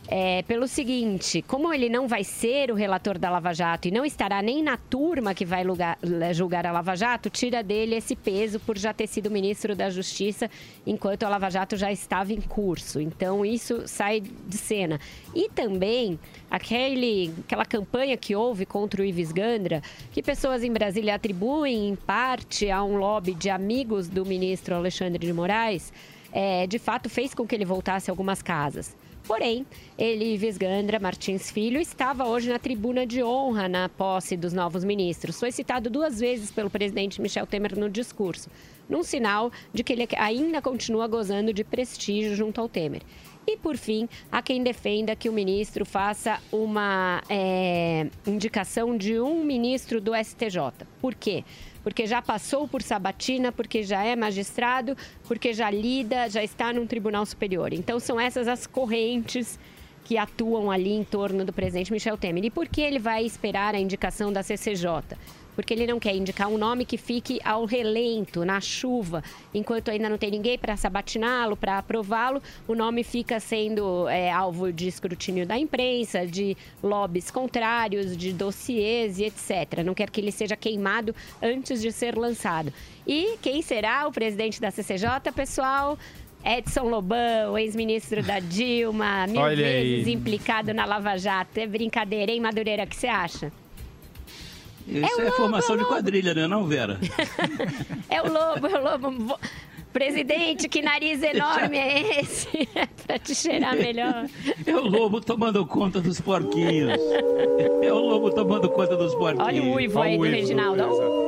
pelo seguinte, como ele não vai ser o relator da Lava Jato e não estará nem na turma que vai julgar a Lava Jato, tira dele esse peso por já ter sido ministro da Justiça enquanto a Lava Jato já estava em curso. Então, isso sai de cena. E também aquela campanha que houve contra o Ives Gandra, que pessoas em Brasília atribuem, em parte, a um lobby de amigos do ministro Alexandre de Moraes, de fato fez com que ele voltasse a algumas casas. Porém, Ives Gandra Martins Filho estava hoje na tribuna de honra na posse dos novos ministros. Foi citado 2 vezes pelo presidente Michel Temer no discurso, num sinal de que ele ainda continua gozando de prestígio junto ao Temer. E, por fim, há quem defenda que o ministro faça uma indicação de um ministro do STJ. Por quê? Porque já passou por sabatina, porque já é magistrado, porque já está num tribunal superior. Então, são essas as correntes que atuam ali em torno do presidente Michel Temer. E por que ele vai esperar a indicação da CCJ? Porque ele não quer indicar um nome que fique ao relento, na chuva, enquanto ainda não tem ninguém para sabatiná-lo, para aprová-lo, o nome fica sendo alvo de escrutínio da imprensa, de lobbies contrários, de dossiês e etc. Não quer que ele seja queimado antes de ser lançado. E quem será o presidente da CCJ, pessoal? Edson Lobão, ex-ministro da Dilma, mil vezes implicado na Lava Jato. É brincadeira, hein, Madureira? O que você acha? Isso é formação de quadrilha, né, não, Vera? É o Lobo. Presidente, que nariz enorme é esse? Pra te cheirar melhor. É o Lobo tomando conta dos porquinhos. É o Lobo tomando conta dos porquinhos. Olha o uivo aí do Reginaldo.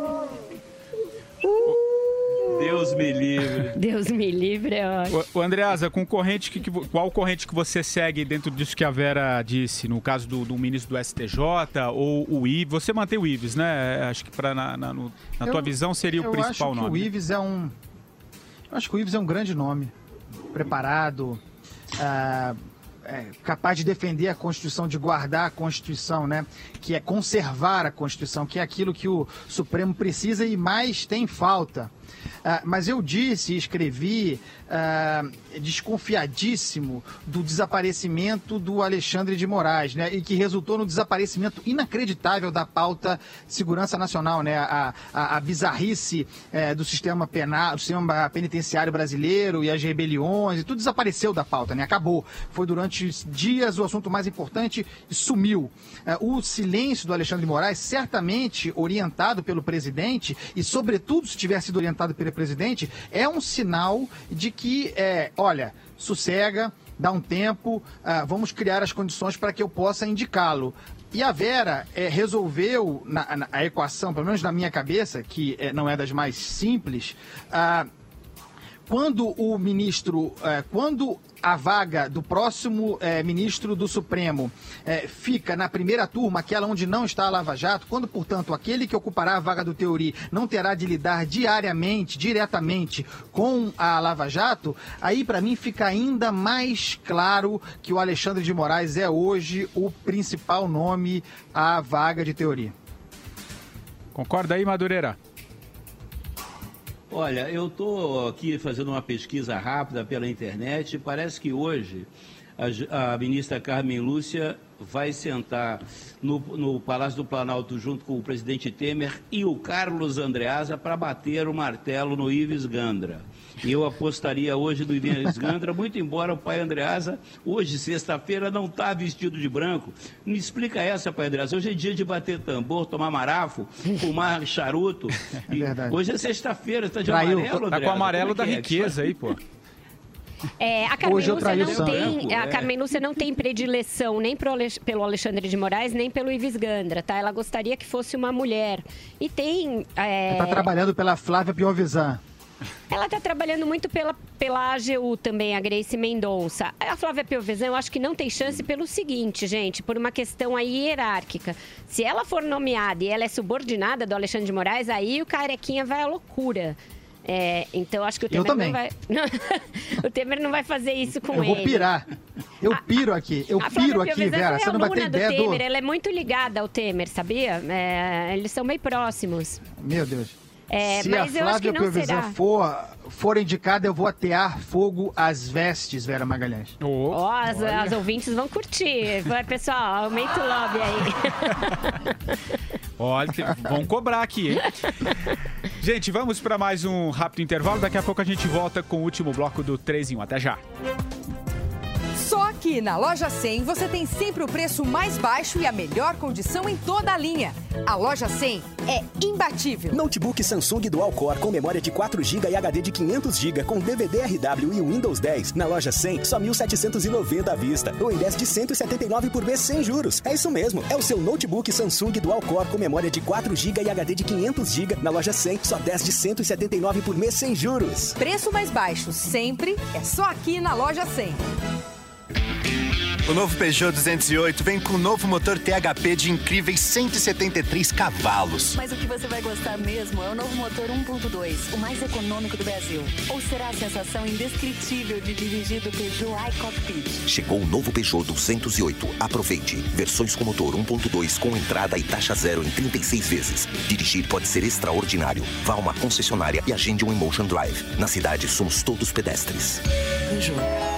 Deus me livre. Deus me livre, é ótimo. O Andreasa, qual corrente que você segue dentro disso que a Vera disse? No caso do ministro do STJ ou o Ives? Você mantém o Ives, né? Acho que na tua visão seria o principal nome. Eu acho que o Ives é um grande nome. Preparado, capaz de defender a Constituição, de guardar a Constituição, né? Que é conservar a Constituição, que é aquilo que o Supremo precisa e mais tem falta. Mas eu disse e escrevi desconfiadíssimo do desaparecimento do Alexandre de Moraes, né? E que resultou no desaparecimento inacreditável da pauta segurança nacional, né? A bizarrice do sistema penal, do sistema penitenciário brasileiro e as rebeliões, e tudo desapareceu da pauta, né? Acabou. Foi durante dias o assunto mais importante e sumiu. O silêncio do Alexandre de Moraes, certamente orientado pelo presidente, e sobretudo se tivesse sido orientado pelo presidente, é um sinal de que, olha, sossega, dá um tempo, vamos criar as condições para que eu possa indicá-lo. E a Vera resolveu, a equação, pelo menos na minha cabeça, que não é das mais simples, quando o ministro, quando a vaga do próximo ministro do Supremo fica na primeira turma, aquela onde não está a Lava Jato, quando, portanto, aquele que ocupará a vaga do Theory não terá de lidar diretamente com a Lava Jato, aí para mim fica ainda mais claro que o Alexandre de Moraes é hoje o principal nome à vaga de Theory. Concorda aí, Madureira? Olha, eu estou aqui fazendo uma pesquisa rápida pela internet e parece que hoje a ministra Carmen Lúcia vai sentar no Palácio do Planalto junto com o presidente Temer e o Carlos Andreasa para bater o martelo no Ives Gandra. E eu apostaria hoje no Ives Gandra, muito embora o pai Andreasa, hoje, sexta-feira, não está vestido de branco. Me explica essa, pai Andreasa. Hoje é dia de bater tambor, tomar marafo, fumar charuto. Hoje é sexta-feira, está de amarelo, Andreasa. Tá com o amarelo da riqueza aí, pô. A Carmen Lúcia não tem predileção nem pelo Alexandre de Moraes, nem pelo Ives Gandra, tá? Ela gostaria que fosse uma mulher. E tem... Está trabalhando pela Flávia Piovesan. Ela está trabalhando muito pela AGU também, a Grace Mendonça. A Flávia Piovesan, eu acho que não tem chance pelo seguinte, gente, por uma questão aí hierárquica. Se ela for nomeada e ela é subordinada do Alexandre de Moraes, aí o carequinha vai à loucura. Então acho que o Temer não vai... o Temer não vai fazer isso com ele. Eu vou pirar. Eu piro aqui. Vera. Você não vai ter ideia Temer. Ela é muito ligada ao Temer, sabia? Eles são meio próximos. Meu Deus. Se a Mas eu acho que Flávia não será. Previsão for indicada, eu vou atear fogo às vestes, Vera Magalhães. As ouvintes vão curtir. Vai, pessoal, aumenta o lobby aí. Olha, vão cobrar aqui, hein? Gente, vamos para mais um rápido intervalo. Daqui a pouco a gente volta com o último bloco do 3 em 1. Até já. Só aqui na Loja 100 você tem sempre o preço mais baixo e a melhor condição em toda a linha. A Loja 100 é imbatível. Notebook Samsung Dual Core com memória de 4 GB e HD de 500 GB com DVD RW e Windows 10. Na Loja 100, só 1.790 à vista. Ou em 10 de 179 por mês sem juros. É isso mesmo, é o seu notebook Samsung Dual Core com memória de 4 GB e HD de 500 GB. Na Loja 100, só 10 de 179 por mês sem juros. Preço mais baixo sempre é só aqui na Loja 100. O novo Peugeot 208 vem com o novo motor THP de incríveis 173 cavalos. Mas o que você vai gostar mesmo é o novo motor 1.2, o mais econômico do Brasil. Ou será a sensação indescritível de dirigir do Peugeot iCockpit? Chegou o novo Peugeot 208. Aproveite. Versões com motor 1.2 com entrada e taxa zero em 36 vezes. Dirigir pode ser extraordinário. Vá a uma concessionária e agende um Emotion Drive. Na cidade, somos todos pedestres. Peugeot.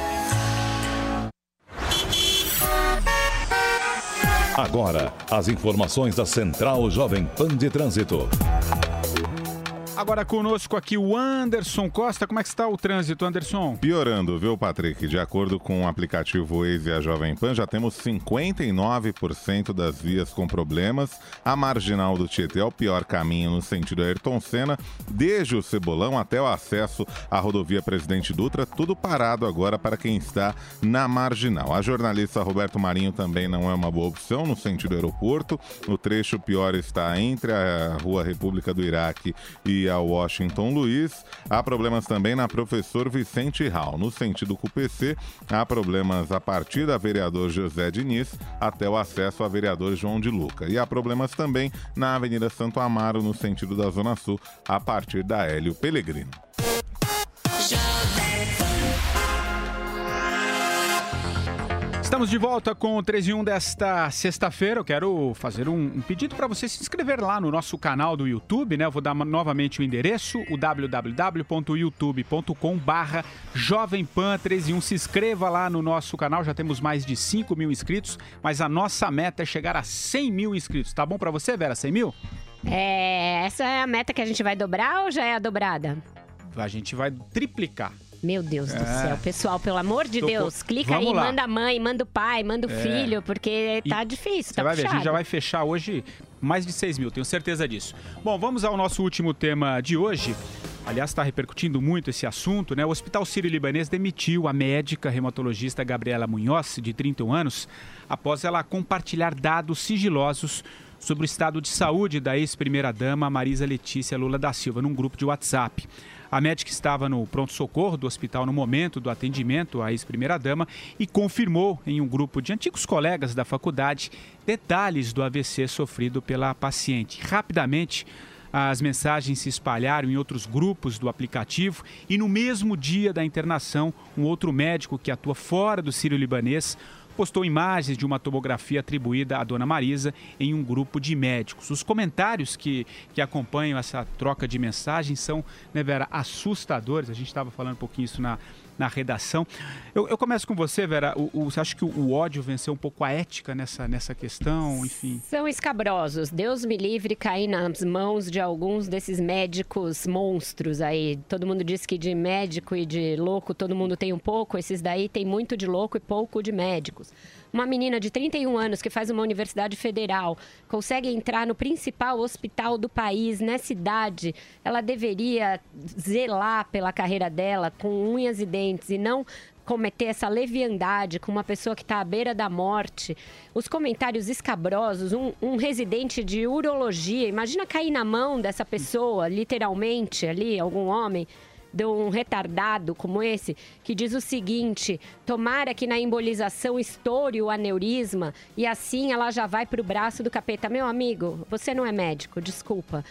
Agora, as informações da Central Jovem Pan de Trânsito. Agora conosco aqui o Anderson Costa. Como é que está o trânsito, Anderson? Piorando, viu, Patrick? De acordo com o aplicativo Waze e a Jovem Pan, já temos 59% das vias com problemas. A Marginal do Tietê é o pior caminho no sentido Ayrton Senna, desde o Cebolão até o acesso à rodovia Presidente Dutra, tudo parado agora para quem está na Marginal. A jornalista Roberto Marinho também não é uma boa opção no sentido aeroporto. O trecho pior está entre a Rua República do Iraque e a Washington Luiz. Há problemas também na Professor Vicente Hall. No sentido CUPC, há problemas a partir da Vereador José Diniz até o acesso a Vereador João de Luca. E há problemas também na Avenida Santo Amaro, no sentido da Zona Sul, a partir da Hélio Pellegrino. Estamos de volta com o 3 em 1 desta sexta-feira. Eu quero fazer um pedido para você se inscrever lá no nosso canal do YouTube, né? Eu vou dar novamente o endereço, o www.youtube.com/Jovem Pan 3 em 1. Se inscreva lá no nosso canal, já temos mais de 5 mil inscritos, mas a nossa meta é chegar a 100 mil inscritos. Tá bom para você, Vera, 100 mil? Essa é a meta que a gente vai dobrar ou já é a dobrada? A gente vai triplicar. Meu Deus do céu, pessoal, pelo amor de Deus, clica aí, lá. Manda a mãe, manda o pai, manda o filho, porque tá difícil, tá puxado. Você vai ver, a gente já vai fechar hoje mais de 6 mil, tenho certeza disso. Bom, vamos ao nosso último tema de hoje. Aliás, está repercutindo muito esse assunto, né? O Hospital Sírio-Libanês demitiu a médica reumatologista Gabriela Munhoz, de 31 anos, após ela compartilhar dados sigilosos sobre o estado de saúde da ex-primeira-dama Marisa Letícia Lula da Silva, num grupo de WhatsApp. A médica estava no pronto-socorro do hospital no momento do atendimento à ex-primeira-dama e confirmou em um grupo de antigos colegas da faculdade detalhes do AVC sofrido pela paciente. Rapidamente, as mensagens se espalharam em outros grupos do aplicativo e no mesmo dia da internação, um outro médico que atua fora do Sírio-Libanês postou imagens de uma tomografia atribuída à dona Marisa em um grupo de médicos. Os comentários que acompanham essa troca de mensagens são, né, Vera, assustadores. A gente estava falando um pouquinho isso na redação. Eu começo com você, Vera. Você acha que o ódio venceu um pouco a ética nessa questão? Enfim. São escabrosos. Deus me livre cair nas mãos de alguns desses médicos monstros aí. Todo mundo diz que de médico e de louco todo mundo tem um pouco. Esses daí tem muito de louco e pouco de médicos. Uma menina de 31 anos que faz uma universidade federal, consegue entrar no principal hospital do país, nessa idade, ela deveria zelar pela carreira dela com unhas e dentes e não cometer essa leviandade com uma pessoa que está à beira da morte. Os comentários escabrosos, um residente de urologia, imagina cair na mão dessa pessoa, literalmente ali, algum homem, de um retardado como esse, que diz o seguinte: tomara que na embolização estoure o aneurisma e assim ela já vai para o braço do capeta. Meu amigo, você não é médico, desculpa.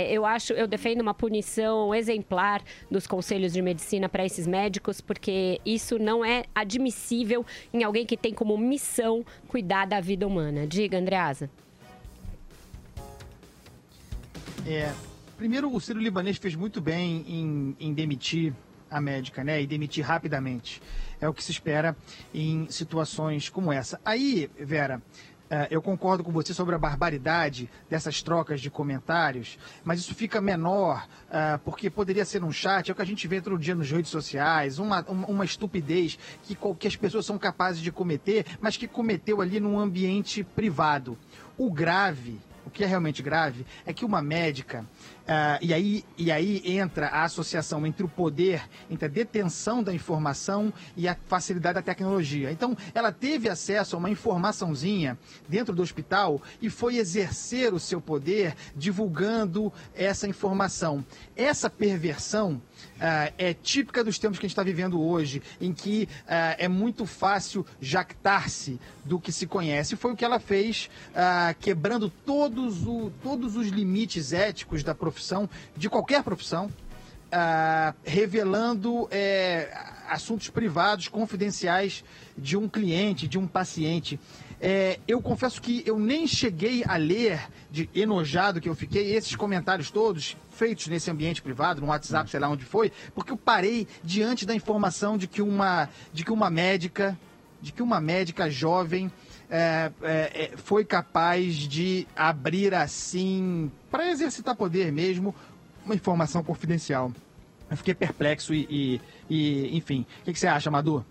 Eu defendo uma punição exemplar dos conselhos de medicina para esses médicos, porque isso não é admissível em alguém que tem como missão cuidar da vida humana. Diga, Andreasa. Primeiro, o sírio-libanês fez muito bem em demitir a médica, né? E demitir rapidamente. É o que se espera em situações como essa. Aí, Vera, eu concordo com você sobre a barbaridade dessas trocas de comentários, mas isso fica menor, porque poderia ser um chat, é o que a gente vê todo dia nas redes sociais, uma estupidez que as pessoas são capazes de cometer, mas que cometeu ali num ambiente privado. O que é realmente grave, é que uma médica, e aí entra a associação entre o poder, entre a detenção da informação e a facilidade da tecnologia. Então, ela teve acesso a uma informaçãozinha dentro do hospital e foi exercer o seu poder divulgando essa informação. Essa perversão é típica dos tempos que a gente está vivendo hoje, em que é muito fácil jactar-se do que se conhece. Foi o que ela fez, quebrando todos os limites éticos da profissão, de qualquer profissão, revelando assuntos privados, confidenciais de um cliente, de um paciente. Eu confesso que eu nem cheguei a ler, de enojado que eu fiquei, esses comentários todos feitos nesse ambiente privado, no WhatsApp, sei lá onde foi, porque eu parei diante da informação de que uma médica jovem foi capaz de abrir assim, para exercitar poder mesmo, uma informação confidencial. Eu fiquei perplexo e enfim. O que você acha, Madu?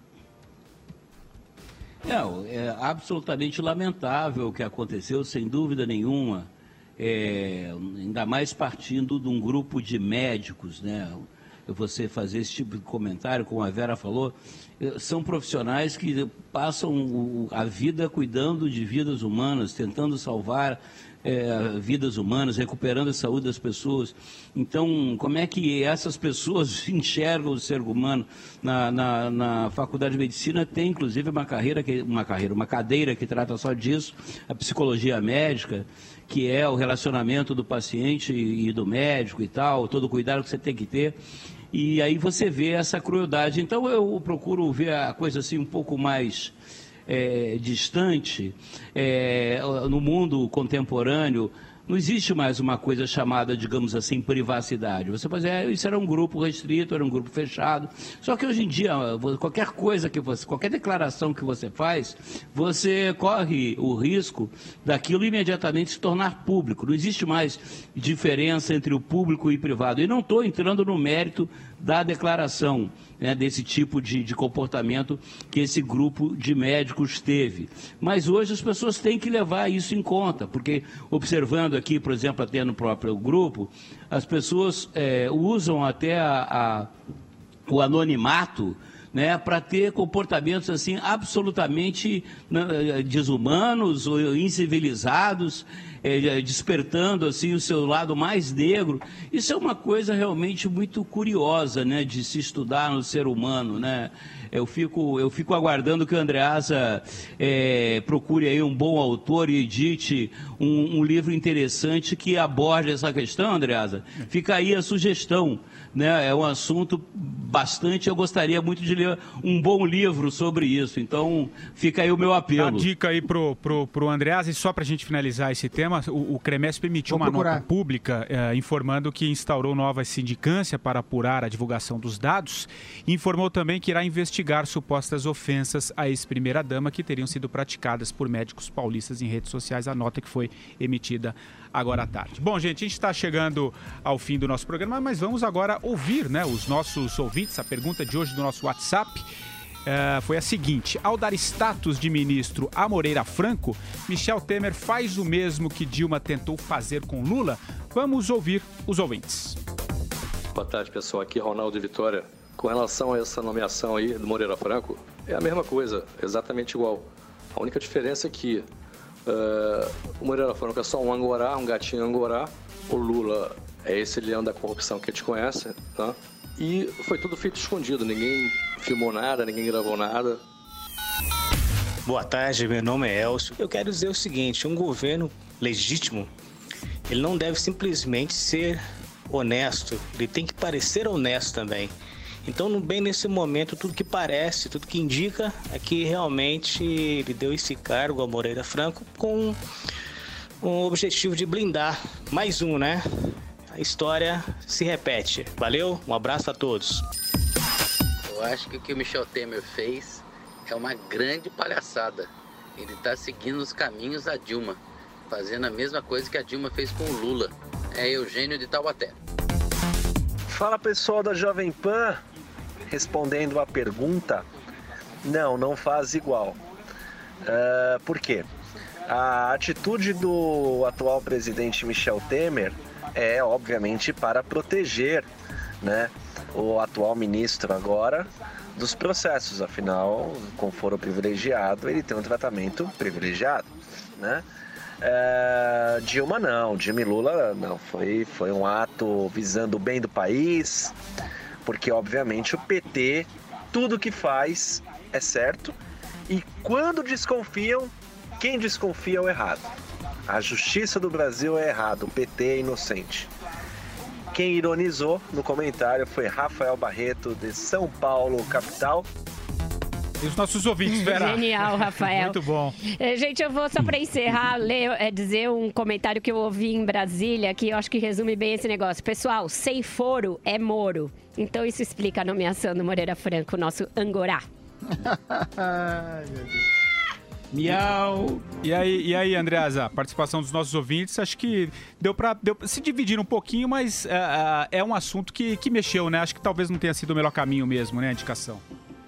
Não, é absolutamente lamentável o que aconteceu, sem dúvida nenhuma. Ainda mais partindo de um grupo de médicos, né? Você fazer esse tipo de comentário, como a Vera falou, são profissionais que passam a vida cuidando de vidas humanas, tentando salvar vidas humanas, recuperando a saúde das pessoas. Então, como é que essas pessoas enxergam o ser humano? Na Faculdade de Medicina tem, inclusive, uma cadeira que trata só disso, a psicologia médica, que é o relacionamento do paciente e do médico e tal, todo o cuidado que você tem que ter. E aí você vê essa crueldade. Então eu procuro ver a coisa assim um pouco mais distante. No mundo contemporâneo, não existe mais uma coisa chamada, digamos assim, privacidade. Você pode dizer, isso era um grupo restrito, era um grupo fechado. Só que hoje em dia, qualquer declaração que você faz, você corre o risco daquilo imediatamente se tornar público. Não existe mais diferença entre o público e o privado. E não estou entrando no mérito da declaração, né, desse tipo de comportamento que esse grupo de médicos teve. Mas hoje as pessoas têm que levar isso em conta, porque observando aqui, por exemplo, até no próprio grupo, as pessoas usam até o anonimato, né, para ter comportamentos assim absolutamente desumanos ou incivilizados, despertando assim o seu lado mais negro. Isso é uma coisa realmente muito curiosa, né, de se estudar no ser humano, né? Eu fico aguardando que o Andreasa procure aí um bom autor e edite um livro interessante que aborde essa questão, Andreasa. Fica aí a sugestão, né? É um assunto bastante... Eu gostaria muito de ler um bom livro sobre isso. Então, fica aí o meu apelo. Dá dica aí pro Andreasa, e só para a gente finalizar esse tema, o CREMESP emitiu uma nota pública informando que instaurou nova sindicância para apurar a divulgação dos dados e informou também que irá investigar supostas ofensas à ex-primeira-dama que teriam sido praticadas por médicos paulistas em redes sociais. A nota que foi emitida agora à tarde. Bom, gente, a gente está chegando ao fim do nosso programa, mas vamos agora ouvir, né, os nossos ouvintes. A pergunta de hoje do nosso WhatsApp foi a seguinte: ao dar status de ministro a Moreira Franco, Michel Temer faz o mesmo que Dilma tentou fazer com Lula? Vamos ouvir os ouvintes. Boa tarde, pessoal. Aqui é Ronaldo de Vitória. Com relação a essa nomeação aí do Moreira Franco, é a mesma coisa, exatamente igual. A única diferença é que o Moreira Franco é só um angorá, um gatinho angorá. O Lula é esse leão da corrupção que a gente conhece, tá? E foi tudo feito escondido, ninguém filmou nada, ninguém gravou nada. Boa tarde, meu nome é Elcio. Eu quero dizer o seguinte: um governo legítimo, ele não deve simplesmente ser honesto, ele tem que parecer honesto também. Então, bem nesse momento, tudo que parece, tudo que indica é que realmente ele deu esse cargo ao Moreira Franco com o objetivo de blindar mais um, né? a história se repete. Valeu, um abraço a todos. Eu acho que o que o Michel Temer fez é uma grande palhaçada. Ele está seguindo os caminhos da Dilma, fazendo a mesma coisa que a Dilma fez com o Lula. É Eugênio de Taubaté. Fala pessoal da Jovem Pan, respondendo a pergunta, não faz igual. Por quê? A atitude do atual presidente Michel Temer é, obviamente, para proteger, né, o atual ministro agora dos processos. Afinal, com foro privilegiado, ele tem um tratamento privilegiado, né? Dilma não, Dilma e Lula não, foi um ato visando o bem do país, porque obviamente o PT, tudo que faz é certo, e quando desconfiam, quem desconfia é o errado. A justiça do Brasil é errado, o PT é inocente. Quem ironizou no comentário foi Rafael Barreto, de São Paulo, capital. E os nossos ouvintes, Vera. Genial, Rafael. Muito bom. Gente, eu vou só para encerrar, dizer um comentário que eu ouvi em Brasília, que eu acho que resume bem esse negócio. Pessoal, sem foro é Moro. Então isso explica a nomeação do Moreira Franco, nosso Angorá. Ai, meu Deus. Miau. E aí, Andreasa, a participação dos nossos ouvintes, acho que deu pra se dividir um pouquinho, mas é um assunto que mexeu, né? Acho que talvez não tenha sido o melhor caminho mesmo, né, a indicação.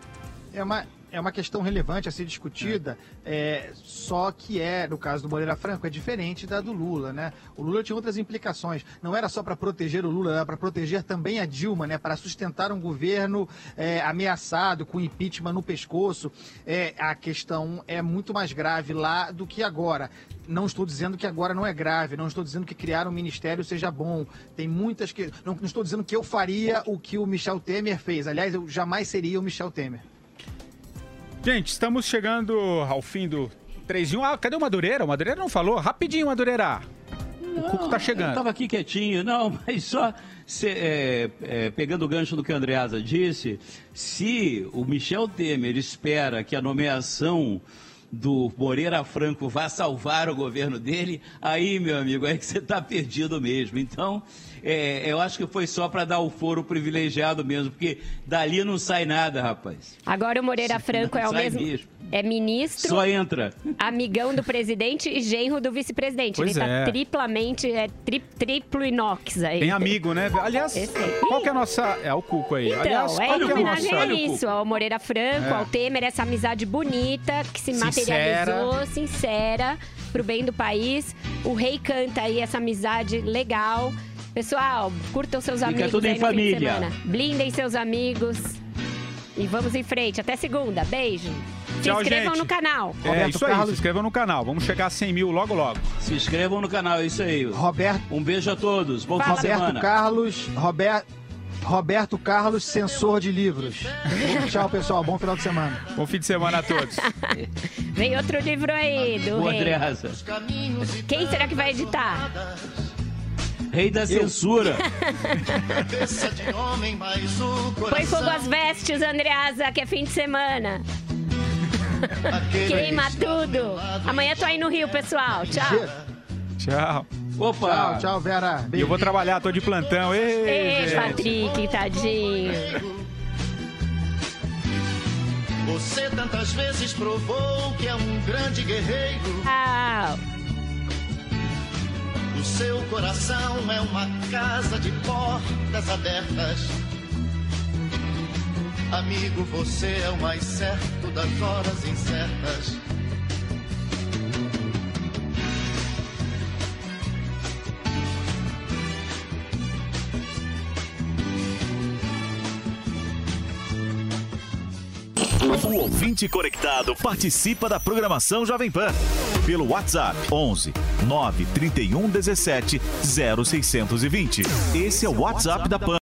É uma questão relevante a ser discutida, só que no caso do Moreira Franco, é diferente da do Lula, né? O Lula tinha outras implicações. Não era só para proteger o Lula, era para proteger também a Dilma, né? Para sustentar um governo ameaçado, com impeachment no pescoço. A questão é muito mais grave lá do que agora. Não estou dizendo que agora não é grave, não estou dizendo que criar um ministério seja bom. Tem muitas que... Não estou dizendo que eu faria o que o Michel Temer fez. Aliás, eu jamais seria o Michel Temer. Gente, estamos chegando ao fim do 3 em 1. Cadê o Madureira? O Madureira não falou. Rapidinho, Madureira. O Cuco tá chegando. Eu tava aqui quietinho. Não, mas só pegando o gancho do que a Andreasa disse, se o Michel Temer espera que a nomeação do Moreira Franco vá salvar o governo dele, aí, meu amigo, é que você tá perdido mesmo. Então, eu acho que foi só para dar o foro privilegiado mesmo, porque dali não sai nada, rapaz. Agora o Moreira Franco é o mesmo. É ministro, só entra, amigão do presidente e genro do vice-presidente. Ele tá triplamente, triplo inox aí. Tem amigo, né? Aliás, qual que é a nossa... É o Cuco aí. Então, aliás, em homenagem a isso, ao Moreira Franco, ao Temer, essa amizade bonita que se materializou, sincera, pro bem do país. O rei canta aí essa amizade legal. Pessoal, curtam seus amigos tudo aí em no família. fim de semana. Blindem seus amigos. E vamos em frente. Até segunda. Beijo. Se inscrevam no canal. Isso aí, se inscrevam no canal. Vamos chegar a 100 mil logo, logo. Se inscrevam no canal, é isso aí. Um beijo a todos. Bom fim de semana. Roberto Carlos, censor de livros. Tchau, pessoal. Bom final de semana. Bom fim de semana a todos. Vem outro livro aí do rei. Quem será que vai editar? Rei da censura. Põe fogo às vestes, Andreasa, que é fim de semana. Queima tudo. Amanhã tô aí no Rio, pessoal. Tchau. Tchau. Opa. Tchau, Vera. E eu vou trabalhar, tô de plantão. Ei, Patrick, tadinho. Você tantas vezes provou que é um grande guerreiro. O seu coração é uma casa de portas abertas. Amigo, você é o mais certo das horas incertas. O ouvinte conectado participa da programação Jovem Pan pelo WhatsApp 11 931 17 0620. Esse é o WhatsApp da Pan.